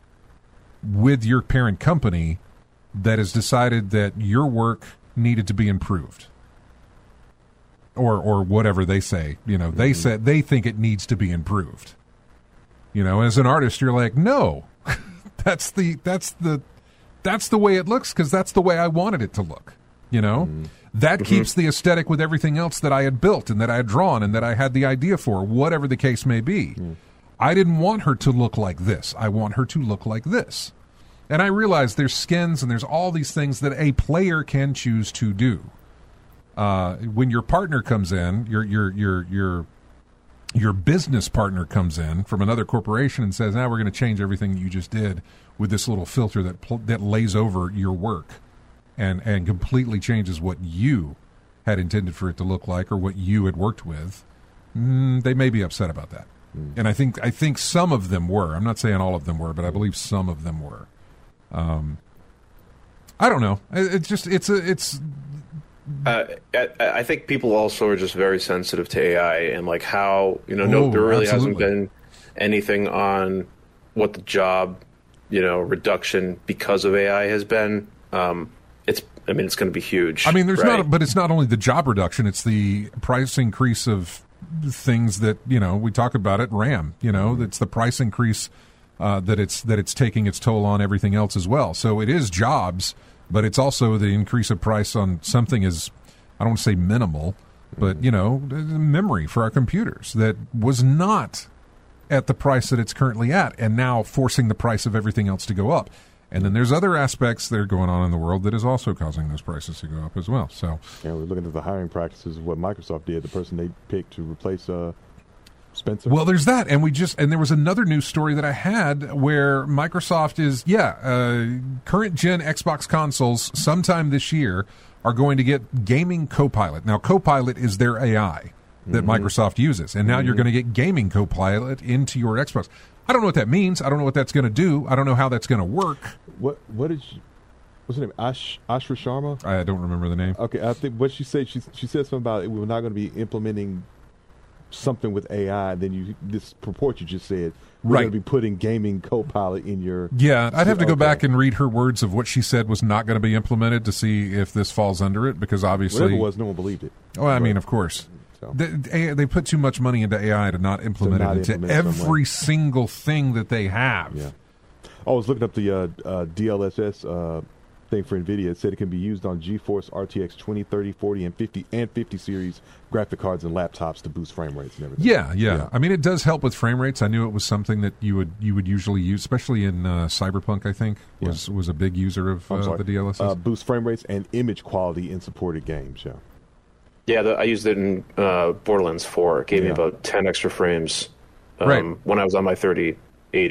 with your parent company that has decided that your work needed to be improved. Or or whatever they say, you know, they mm-hmm. said they think it needs to be improved. You know, as an artist, you're like, no, that's the that's the that's the way it looks because that's the way I wanted it to look. You know, mm-hmm. that mm-hmm. keeps the aesthetic with everything else that I had built and that I had drawn and that I had the idea for, whatever the case may be. Mm-hmm. I didn't want her to look like this. I want her to look like this. And I realize there's skins and there's all these things that a player can choose to do. Uh, when your partner comes in, your your your your your business partner comes in from another corporation and says, "Now we're going to change everything you just did with this little filter that pl- that lays over your work, and and completely changes what you had intended for it to look like or what you had worked with." Mm, they may be upset about that, mm. and I think I think some of them were. I'm not saying all of them were, but I believe some of them were. Um, I don't know. It, it's just it's a it's. Uh, I, I think people also are just very sensitive to A I and like how you know no oh, there really absolutely. hasn't been anything on what the job you know reduction because of A I has been. Um, it's I mean it's going to be huge. I mean there's right? not, but it's not only the job reduction; it's the price increase of things that you know we talk about it. RAM, you know, it's the price increase uh, that it's that it's taking its toll on everything else as well. So it is jobs. But it's also the increase of price on something as, I don't want to say minimal, but, you know, memory for our computers that was not at the price that it's currently at and now forcing the price of everything else to go up. And then there's other aspects that are going on in the world that is also causing those prices to go up as well. So, yeah, we're looking at the hiring practices of what Microsoft did, the person they picked to replace uh, Spencer. Well, there's that, and we just and there was another news story that I had where Microsoft is, yeah, uh, current gen Xbox consoles sometime this year are going to get Gaming Copilot. Now, Copilot is their A I that mm-hmm. Microsoft uses, and now mm-hmm. you're going to get Gaming Copilot into your Xbox. I don't know what that means. I don't know what that's going to do. I don't know how that's going to work. What what is what's her name? Ash Ashra Sharma. I don't remember the name. Okay, I think what she said. She she said something about it, we're not going to be implementing something with A I, then you this purport you just said we're right. going to be putting Gaming Copilot in your yeah I'd have to go okay. back and read her words of what she said was not going to be implemented to see if this falls under it, because obviously whatever it was, no one believed it. Oh, I but, mean of course so. they, they put too much money into A I to not implement to not it into implement every single thing that they have. Yeah, I was looking up the uh, uh, D L S S uh, thing for NVIDIA. It said it can be used on GeForce R T X twenty, thirty, forty, and fifty and fifty series graphic cards and laptops to boost frame rates and everything. Yeah, yeah, yeah. I mean, it does help with frame rates. I knew it was something that you would you would usually use, especially in uh, Cyberpunk. I think was yeah. was a big user of uh, the D L S S. Uh, boost frame rates and image quality in supported games. Yeah. Yeah, the, I used it in uh, Borderlands four. It gave yeah. me about ten extra frames um, right. when I was on my thirty eighty.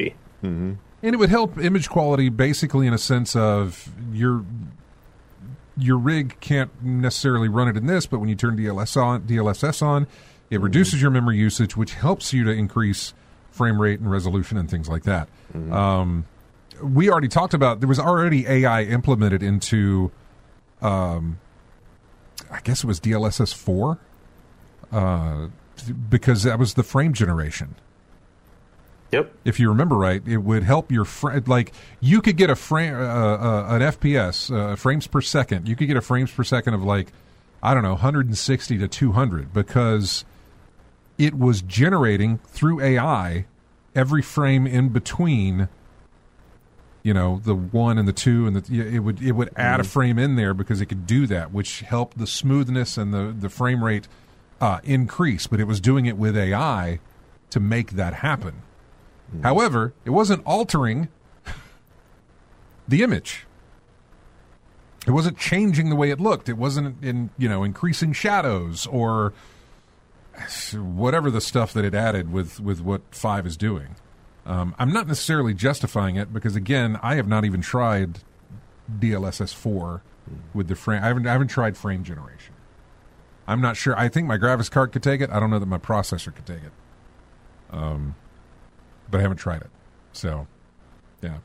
Mm-hmm. And it would help image quality basically in a sense of your your rig can't necessarily run it in this, but when you turn D L S on, D L S S on, it reduces your memory usage, which helps you to increase frame rate and resolution and things like that. Mm-hmm. Um, we already talked about, there was already A I implemented into, um, I guess it was D L S S four, uh, because that was the frame generation. Yep. If you remember right, it would help your frame. Like you could get a frame, uh, uh, an F P S, uh, frames per second. You could get a frames per second of like, I don't know, one hundred sixty to two hundred because it was generating through A I every frame in between. You know, the one and the two, and the it would it would add mm-hmm. a frame in there because it could do that, which helped the smoothness and the the frame rate uh, increase. But it was doing it with A I to make that happen. Mm. However, it wasn't altering the image. It wasn't changing the way it looked. It wasn't in, you know, increasing shadows or whatever the stuff that it added with, with what five is doing. Um, I'm not necessarily justifying it because, again, I have not even tried D L S S four with the frame. I haven't, I haven't tried frame generation. I'm not sure. I think my graphics card could take it. I don't know that my processor could take it. Um. But I haven't tried it. So, yeah.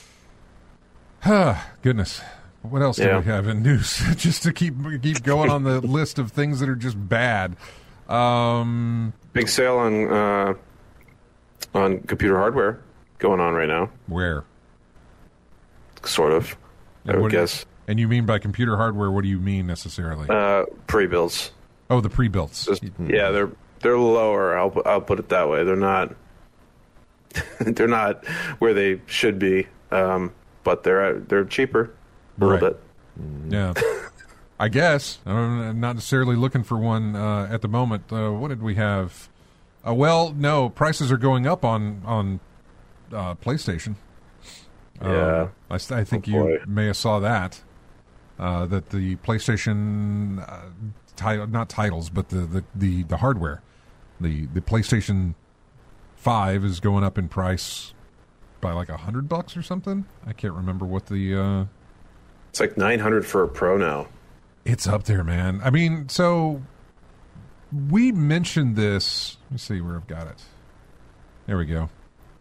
Goodness. What else yeah. do we have in news? Just to keep keep going on the list of things that are just bad. Um, Big sale on uh, on computer hardware going on right now. Where? Sort of, and I would do, guess. And you mean by computer hardware, what do you mean necessarily? Uh, pre-builds. Oh, the pre-builds. Just, yeah, they're they're lower. I'll I'll put it that way. They're not... they're not where they should be, um, but they're they're cheaper a little right. bit. Yeah, I guess I'm not necessarily looking for one uh, at the moment. Uh, what did we have? Uh, well, no, prices are going up on on uh, PlayStation. Yeah, uh, I, I think oh, you boy. may have saw that. Uh, that the PlayStation, uh, ti- not titles, but the, the, the, the hardware, the the PlayStation Five is going up in price by like a hundred bucks or something. I can't remember what the. Uh, it's like nine hundred for a Pro now. It's up there, man. I mean, so we mentioned this. Let me see where I've got it. There we go.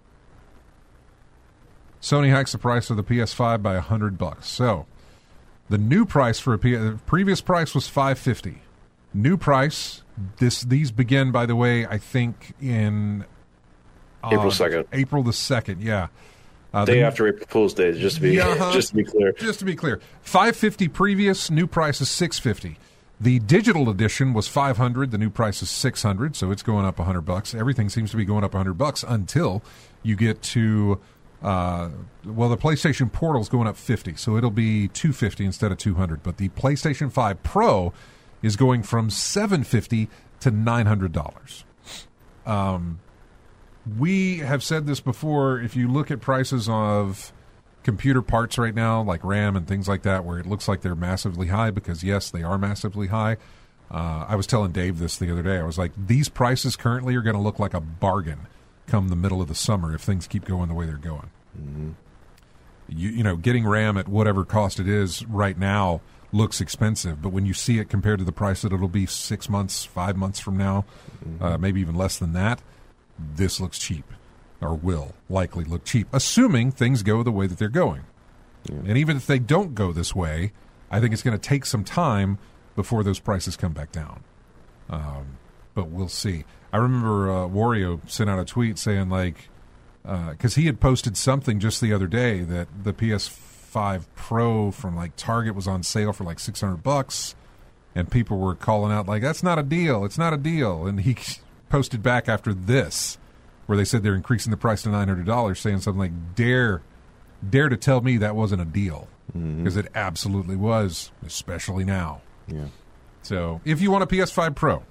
Sony hikes the price of the P S five by a hundred bucks. So the new price for a P- the previous price was five fifty. New price. This these begin, by the way, I think in. April second. Uh, April the second, yeah. Uh, Day the, after April Fool's Day, just to be uh-huh, just to be clear. Just to be clear, five fifty previous, new price is six fifty. The digital edition was five hundred. The new price is six hundred, so it's going up a hundred bucks. Everything seems to be going up a hundred bucks until you get to uh, well, the PlayStation Portal is going up fifty, so it'll be two fifty instead of two hundred. But the PlayStation Five Pro is going from seven fifty to nine hundred dollars. Um. We have said this before. If you look at prices of computer parts right now, like RAM and things like that, where it looks like they're massively high, because, yes, they are massively high. Uh, I was telling Dave this the other day. I was like, these prices currently are going to look like a bargain come the middle of the summer if things keep going the way they're going. Mm-hmm. You, you know, getting RAM at whatever cost it is right now looks expensive, but when you see it compared to the price that it'll be six months, five months from now, mm-hmm. uh, maybe even less than that, this looks cheap, or will likely look cheap, assuming things go the way that they're going. Yeah. And even if they don't go this way, I think it's going to take some time before those prices come back down. Um, but we'll see. I remember uh, Wario sent out a tweet saying, like, because uh, he had posted something just the other day that the P S five Pro from, like, Target was on sale for, like, six hundred bucks, and people were calling out, like, that's not a deal, it's not a deal. And he posted back after this, where they said they're increasing the price to nine hundred dollars, saying something like, dare dare to tell me that wasn't a deal, because mm-hmm. it absolutely was, especially now. Yeah. So if you want a P S five Pro.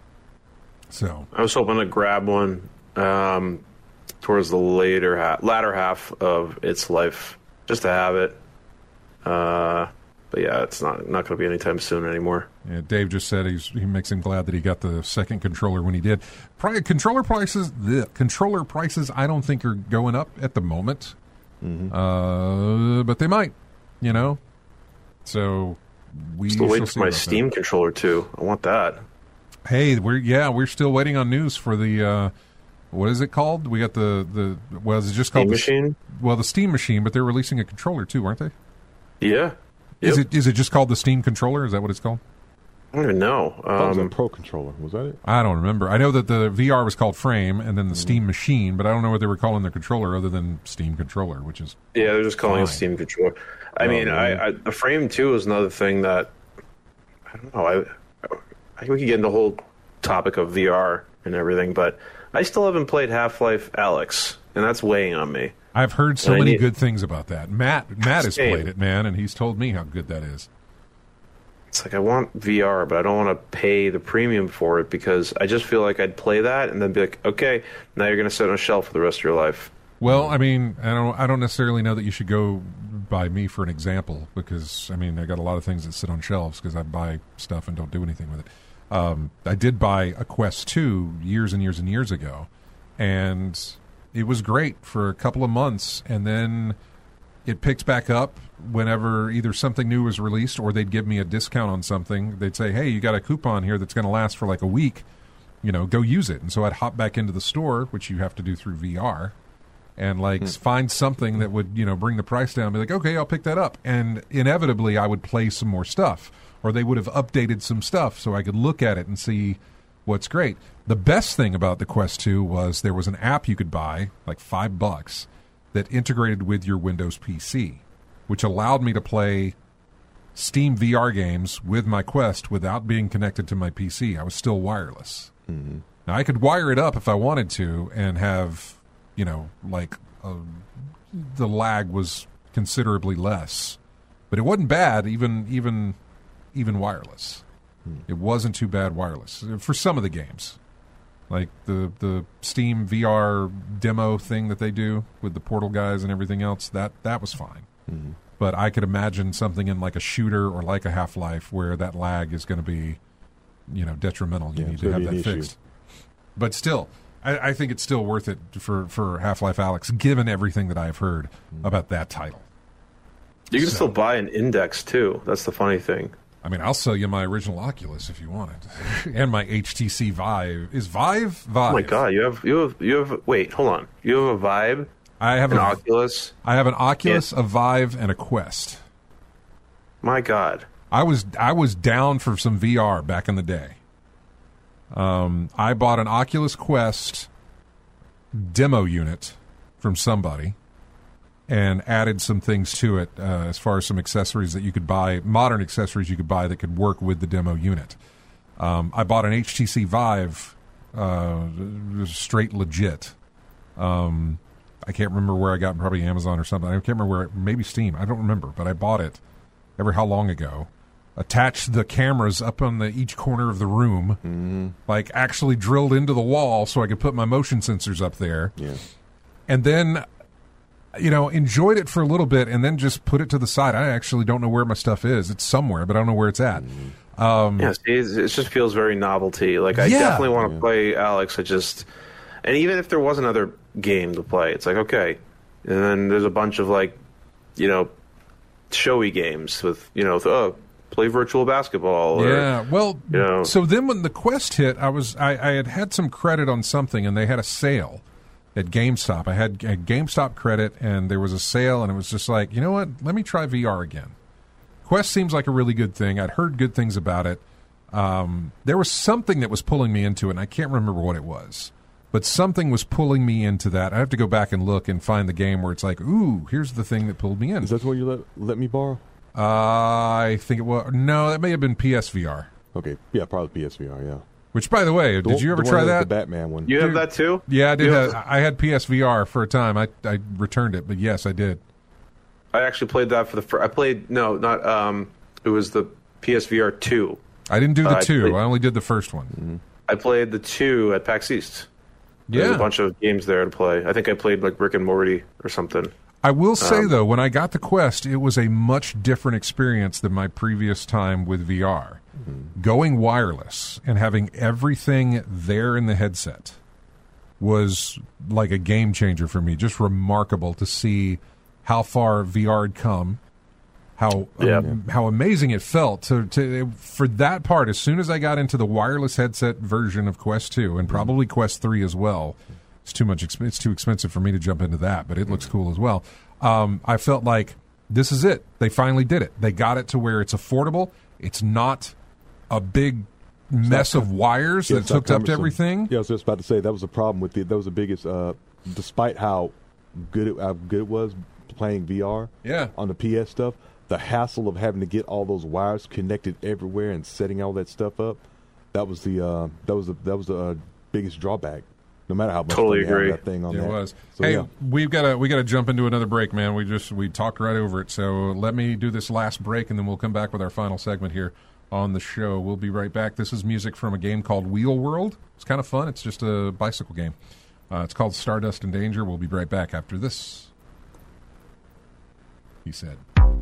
So I was hoping to grab one um, towards the later half, latter half of its life, just to have it. Uh, but yeah, it's not not going to be anytime soon anymore. Yeah, Dave just said he's, he makes him glad that he got the second controller when he did. Probably controller prices, the controller prices, I don't think are going up at the moment, mm-hmm. uh, but they might. You know, so we still waiting for my Steam that. controller too. I want that. Hey, we're yeah, we're still waiting on news for the uh, what is it called? We got the the well, is it just Steam called machine? The, well, the Steam machine, but they're releasing a controller too, aren't they? Yeah. Is yep. it is it just called the Steam controller? Is that what it's called? I don't even know. Um, that was a Pro controller. Was that it? I don't remember. I know that the V R was called Frame, and then the mm-hmm. Steam machine, but I don't know what they were calling the controller other than Steam controller, which is yeah, they're just calling fine. it Steam controller. I oh, mean, I, I, the Frame too is another thing that I don't know. I, I think we could get into the whole topic of V R and everything, but I still haven't played Half-Life Alyx, and that's weighing on me. I've heard so and many need, good things about that. Matt Matt has played it, man, and he's told me how good that is. It's like I want V R, but I don't want to pay the premium for it because I just feel like I'd play that and then be like, okay, now you're going to sit on a shelf for the rest of your life. Well, I mean, I don't I don't necessarily know that you should go by me for an example because, I mean, I got a lot of things that sit on shelves because I buy stuff and don't do anything with it. Um, I did buy a Quest two years and years and years ago, and it was great for a couple of months, and then it picked back up whenever either something new was released or they'd give me a discount on something. They'd say, hey, you got a coupon here that's going to last for like a week. You know, go use it. And so I'd hop back into the store, which you have to do through V R, and like hmm. find something that would, you know, bring the price down. Be like, okay, I'll pick that up. And inevitably I would play some more stuff, or they would have updated some stuff so I could look at it and see what's great. The best thing about the Quest two was there was an app you could buy, like five bucks, that integrated with your Windows P C, which allowed me to play Steam V R games with my Quest without being connected to my P C. I was still wireless. Mm-hmm. Now, I could wire it up if I wanted to and have, you know, like a, the lag was considerably less. But it wasn't bad, even even even wireless. Mm. It wasn't too bad wireless for some of the games. Like the, the Steam V R demo thing that they do with the Portal guys and everything else, that, that was fine. Mm-hmm. But I could imagine something in like a shooter or like a Half-Life where that lag is going to be, you know, detrimental. You yeah, need to have that fixed. But still, I, I think it's still worth it for, for Half-Life Alyx, given everything that I've heard mm-hmm. about that title. You can so, still buy an Index, too. That's the funny thing. I mean, I'll sell you my original Oculus if you want it, and my H T C Vive. Is Vive Vive? Oh my god, you have you have you have. Wait, hold on. You have a Vive. I have an a, Oculus. I have an Oculus, and, a Vive, and a Quest. My god, I was I was down for some V R back in the day. Um, I bought an Oculus Quest demo unit from somebody, and added some things to it uh, as far as some accessories that you could buy, modern accessories you could buy that could work with the demo unit. Um, I bought an H T C Vive, uh, straight legit. Um, I can't remember where I got it, probably Amazon or something. I can't remember where, maybe Steam. I don't remember, but I bought it ever how long ago. Attached the cameras up on the each corner of the room, mm-hmm. like actually drilled into the wall so I could put my motion sensors up there. Yeah. And then... you know, enjoyed it for a little bit and then just put it to the side. I actually don't know where my stuff is. It's somewhere, but I don't know where it's at. Um, yeah, see, it just feels very novelty. Like, I yeah. definitely want to yeah. play Alyx. I just... And even if there was another game to play, it's like, okay. And then there's a bunch of, like, you know, showy games with, you know, oh, play virtual basketball. Or, yeah, well, you know. So then when the Quest hit, I was I, I had had some credit on something, and they had a sale at GameStop. I had a GameStop credit, and there was a sale, and it was just like, you know what? Let me try V R again. Quest seems like a really good thing. I'd heard good things about it. Um, there was something that was pulling me into it, and I can't remember what it was. But something was pulling me into that. I have to go back and look and find the game where it's like, ooh, here's the thing that pulled me in. Is that the one you let, let me borrow? Uh, I think it was. No, that may have been P S V R. Okay. Yeah, probably P S V R, yeah. Which, by the way, the, did you ever the try one that? The Batman one. You have that too? Yeah, I did. Have... Have, I had P S V R for a time. I I returned it, but yes, I did. I actually played that for the first... I played... No, not... Um, it was the P S V R two. I didn't do the uh, two. I, played, I only did the first one. Mm-hmm. I played the two at PAX East. Yeah. There's a bunch of games there to play. I think I played like Rick and Morty or something. I will say, Um, though, when I got the Quest, it was a much different experience than my previous time with V R. Mm-hmm. Going wireless and having everything there in the headset was like a game changer for me. Just remarkable to see how far V R had come, how Yeah. um, how amazing it felt to, to for that part. As soon as I got into the wireless headset version of Quest two, and probably Quest three as well, it's too much. Exp- it's too expensive for me to jump into that, but it looks cool as well. Um, I felt like this is it. They finally did it. They got it to where it's affordable. It's not a big mess of wires Yeah, that's it's not hooked up to cumbersome. everything. Yeah, I was just about to say that was the problem with the that was the biggest. Uh, despite how good it, how good it was playing V R, Yeah. on the P S stuff, the hassle of having to get all those wires connected everywhere and setting all that stuff up, that was the uh, that was the that was the uh, biggest drawback. No matter how much Totally fun you have agree. that thing on It that. was. So, hey, yeah. we've got to we got to jump into another break, man. We just we talked right over it. So let me do this last break, and then we'll come back with our final segment here on the show. We'll be right back. This is music from a game called Wheel World. It's kind of fun. It's just a bicycle game. Uh, it's called Stardust and Danger. We'll be right back after this. He said.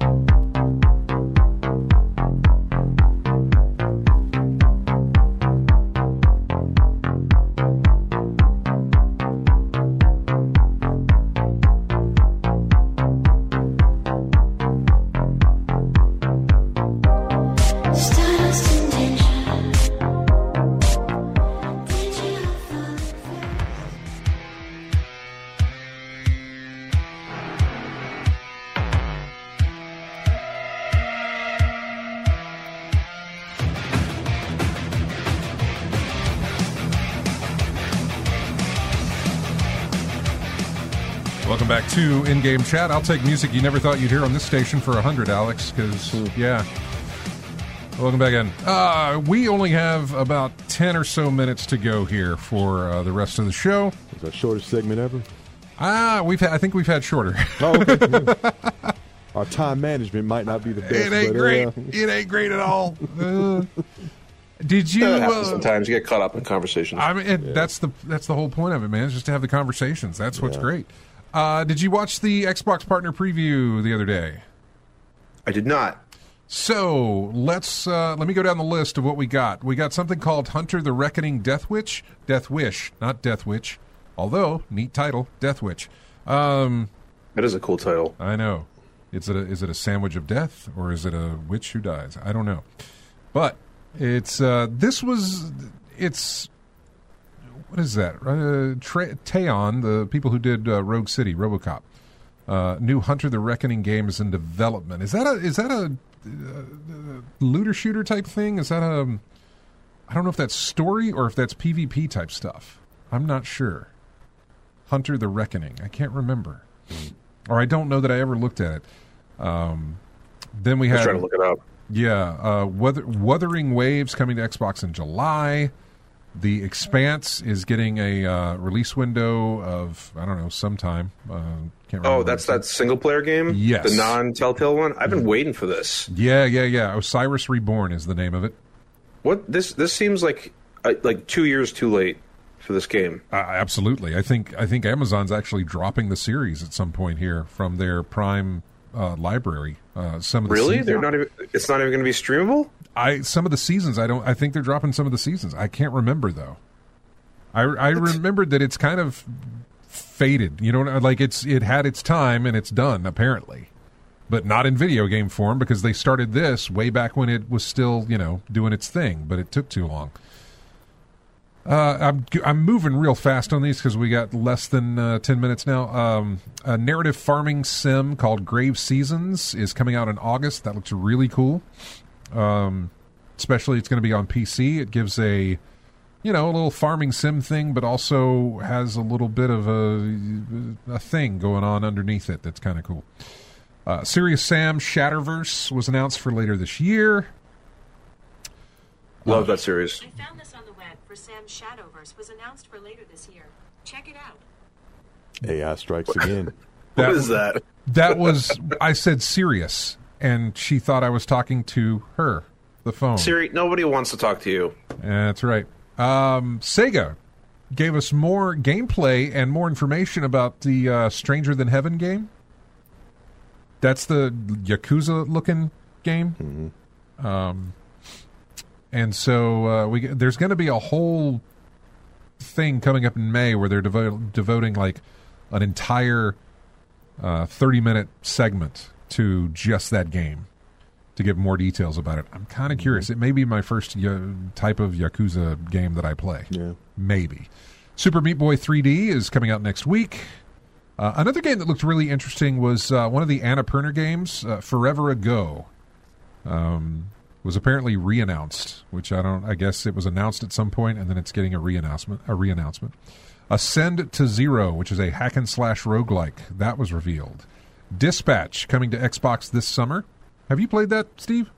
Stardust and danger. Danger of falling fast. Welcome back to In-Game Chat. I'll take music you never thought you'd hear on this station for a hundred, Alex, because, yeah. Welcome back in. Uh, we only have about ten or so minutes to go here for uh, the rest of the show. It's our shortest segment ever. Ah, we've had, I think we've had shorter. Oh, okay. Our time management might not be the best. It ain't but, great. Uh, It ain't great at all. Uh, did you? That happens Uh, sometimes. You get caught up in conversations. I mean, it, that's the that's the whole point of it, man. Is just to have the conversations. That's what's Yeah. great. Uh, did you watch the Xbox partner preview the other day? I did not. So let's uh, let me go down the list of what we got. We got something called Hunter the Reckoning Death Witch, Death Wish, not Death Witch. Although neat title, Death Witch. Um, That is a cool title. I know. Is it a, is it a sandwich of death or is it a witch who dies? I don't know. But it's uh, this was it's what is that? Uh, Tra- Teon, the people who did uh, Rogue City, RoboCop. Uh, new Hunter the Reckoning game is in development. Is that a is that a, uh looter shooter type thing? Is that a I don't know if that's story or if that's PvP type stuff. I'm not sure. Hunter the Reckoning. I can't remember. Or I don't know that I ever looked at it. Um, then we I was had trying to look it up. yeah, uh, Weather, Wuthering Waves coming to Xbox in July. The Expanse is getting a uh, release window of I don't know sometime. Uh, can't remember. Oh, that's that single player game? Yes. The non Telltale one? I've been waiting for this. Yeah, yeah, yeah. Osiris Reborn is the name of it. What this this seems like uh, like two years too late for this game. Uh, absolutely. I think I think Amazon's actually dropping the series at some point here from their Prime uh, library. Uh, some of the Really? seasons- They're not even it's not even going to be streamable? I some of the seasons I don't I think they're dropping some of the seasons. I can't remember though. I I remembered that it's kind of faded. You know, like it's it had its time and it's done apparently, but not in video game form because they started this way back when it was still you know doing its thing, but it took too long. Uh, I'm I'm moving real fast on these because we got less than uh, ten minutes now. Um, a narrative farming sim called Grave Seasons is coming out in August. That looks really cool. Um, especially it's going to be on P C. It gives a, you know, a little farming sim thing, but also has a little bit of a a thing going on underneath it that's kind of cool. Uh, Serious Sam Shatterverse was announced for later this year. Love that series. I found this on the web for Sam Shadowverse was announced for later this year. Check it out. A I strikes again. What That- is that? That was I said serious, and she thought I was talking to her, the phone. Siri, nobody wants to talk to you. That's right. Um, Sega gave us more gameplay and more information about the uh, Stranger Than Heaven game. That's the Yakuza-looking game. Mm-hmm. Um, and so uh, we there's going to be a whole thing coming up in May where they're devo- devoting like an entire uh, thirty-minute segment to just that game to give more details about it. I'm kind of curious. It may be my first y- type of Yakuza game that I play. Yeah. Maybe. Super Meat Boy three D is coming out next week. Uh, another game that looked really interesting was uh, one of the Annapurna games, uh, Forever Ago, um, was apparently re-announced, which I don't. I guess it was announced at some point, and then it's getting a re-announcement. A re-announcement. Ascend to Zero, which is a hack and slash roguelike, that was revealed. Dispatch coming to Xbox this summer. Have you played that, Steve?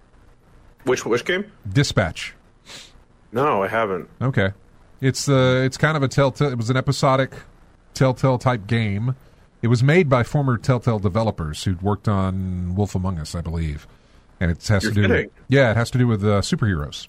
Which which game? Dispatch. No, I haven't. Okay, it's uh, it's kind of a telltale. It was an episodic Telltale type game. It was made by former Telltale developers who'd worked on Wolf Among Us, I believe, and it has You're to do. kidding. With, yeah, it has to do with uh, superheroes.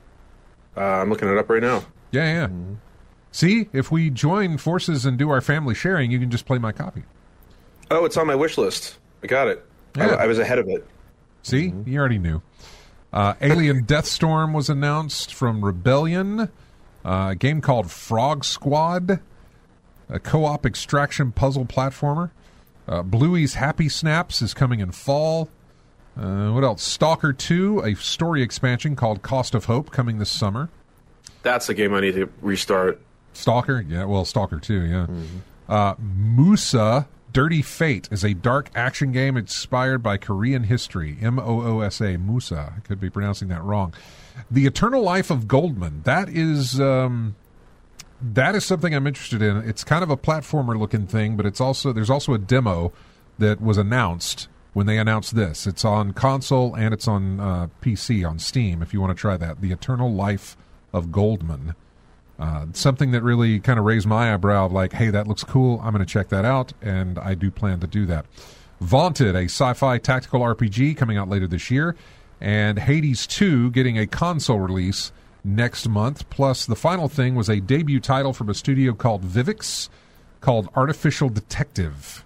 Uh, I'm looking it up right now. Yeah, yeah. Mm-hmm. See, if we join forces and do our family sharing, you can just play my copy. Oh, it's on my wish list. I got it. Yeah. I, I was ahead of it. See, mm-hmm. You already knew. Uh, Alien Deathstorm was announced from Rebellion. Uh, a game called Frog Squad. A co-op extraction puzzle platformer. Uh, Bluey's Happy Snaps is coming in fall. Uh, what else? Stalker two, a story expansion called Cost of Hope, coming this summer. That's the game I need to restart. Stalker? Yeah, well, Stalker two, yeah. Mm-hmm. Uh, Musa, Dirty Fate is a dark action game inspired by Korean history. M O O S A, Musa. I could be pronouncing that wrong. The Eternal Life of Goldman. That is... Um, That is something I'm interested in. It's kind of a platformer-looking thing, but it's also there's also a demo that was announced when they announced this. It's on console and it's on uh, P C on Steam if you want to try that. The Eternal Life of Goldman. Uh, something that really kind of raised my eyebrow of like, hey, that looks cool. I'm going to check that out, and I do plan to do that. Vaunted, a sci-fi tactical R P G coming out later this year, and Hades two getting a console release next month. Plus, the final thing was a debut title from a studio called Vivix called Artificial Detective,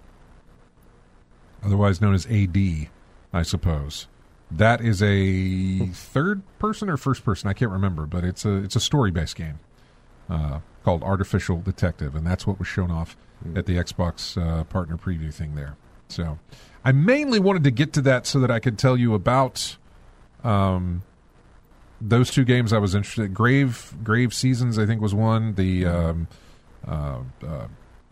otherwise known as A D, I suppose. That is a third person or first person, I can't remember, but it's a it's a story-based game uh, called Artificial Detective, and that's what was shown off mm. at the Xbox uh, partner preview thing there. So I mainly wanted to get to that so that I could tell you about um those two games I was interested in. Grave Grave Seasons, I think, was one. The um, uh, uh,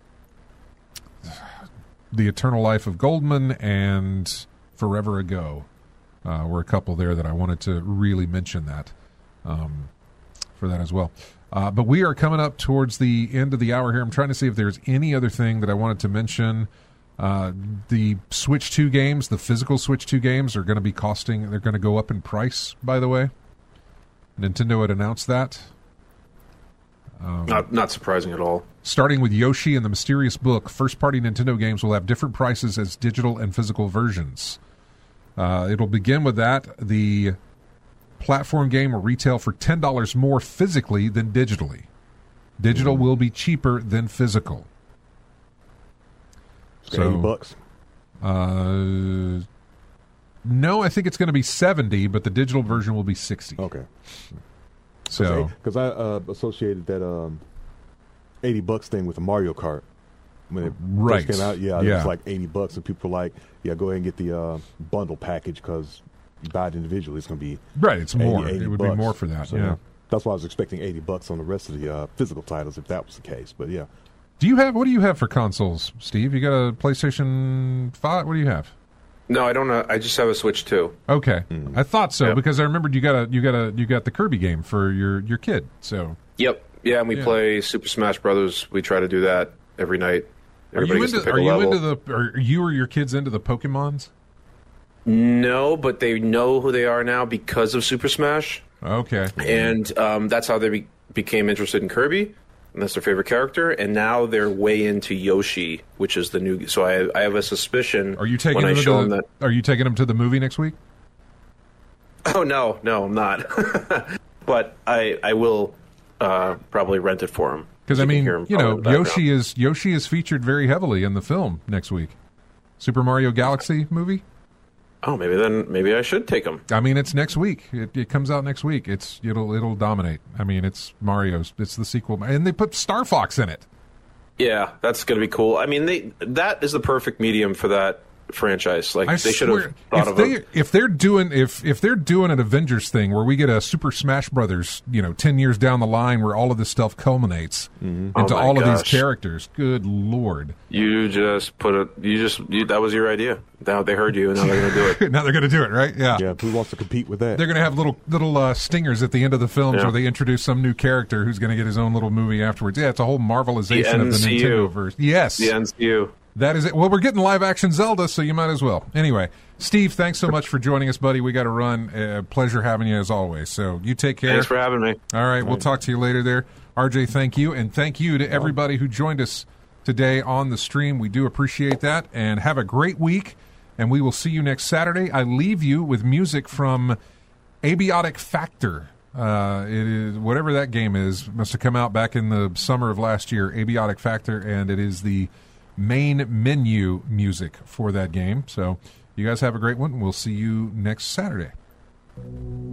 The Eternal Life of Goldman and Forever Ago uh, were a couple there that I wanted to really mention that um, for that as well. Uh, but we are coming up towards the end of the hour here. I'm trying to see if there's any other thing that I wanted to mention. Uh, the Switch two games, the physical Switch two games, are going to be costing, they're going to go up in price, by the way. Nintendo had announced that. Um, not not surprising at all. Starting with Yoshi and the Mysterious Book, first-party Nintendo games will have different prices as digital and physical versions. Uh, it'll begin with that. The platform game will retail for ten dollars more physically than digitally. Digital mm-hmm. will be cheaper than physical. So, eighty bucks. Uh... No, I think it's going to be seventy, but the digital version will be sixty. Okay. So, because I uh, associated that um, eighty bucks thing with the Mario Kart when it right. first came out. Yeah, yeah, it was like eighty bucks, and people were like, "Yeah, go ahead and get the uh, bundle package because you buy it individually, it's going to be right. It's more. eighty, eighty it would bucks. be more for that. So, yeah, that's why I was expecting eighty bucks on the rest of the uh, physical titles if that was the case. But yeah, do you have what do you have for consoles, Steve? You got a PlayStation five? What do you have? No, I don't know. I just have a Switch two. Okay, mm. I thought so yep. because I remembered you got a you got a you got the Kirby game for your, your kid. So yep, yeah, and we yeah. play Super Smash Brothers. We try to do that every night. Everybody are you into, are you into the? Are you or your kids into the Pokemons? No, but they know who they are now because of Super Smash. Okay, and um, that's how they be- became interested in Kirby. And that's their favorite character, and now they're way into Yoshi, which is the new. So I, I have a suspicion. Are you taking when them I show to the, them that? Are you taking them to the movie next week? Oh no, no, I'm not. But I, I will uh, probably rent it for them. Because I mean, you know, Yoshi is Yoshi is featured very heavily in the film next week. Super Mario Galaxy movie. Oh, maybe then maybe I should take them. I mean, it's next week. It, it comes out next week. It's it'll it'll dominate. I mean, it's Mario's. It's the sequel, and they put Star Fox in it. Yeah, that's going to be cool. I mean, they that is the perfect medium for that franchise. Like I they should swear, have thought if of they it. if they're doing if if they're doing an Avengers thing where we get a Super Smash Brothers, you know, ten years down the line where all of this stuff culminates into Oh my all of these gosh. characters. Good Lord! You just put it. You just you, that was your idea. Now they heard you, and now they're going to do it. Now they're going to do it, right? Yeah. Yeah, who wants to compete with that? They're going to have little little uh, stingers at the end of the films Yeah. where they introduce some new character who's going to get his own little movie afterwards. Yeah, it's a whole marvelization The of the N C U. Nintendo verse. Yes, The N C U. that is it. Well, we're getting live action Zelda, so you might as well. Anyway, Steve, thanks so much for joining us, buddy. We got to run. Uh, pleasure having you as always. So you take care. Thanks for having me. All right, we'll talk to you later there. R J, thank you. And thank you to everybody who joined us today on the stream. We do appreciate that. And have a great week. And we will see you next Saturday. I leave you with music from Abiotic Factor. Uh, it is whatever that game is. Must have come out back in the summer of last year. Abiotic Factor, and it is the main menu music for that game. So you guys have a great one. We'll see you next Saturday.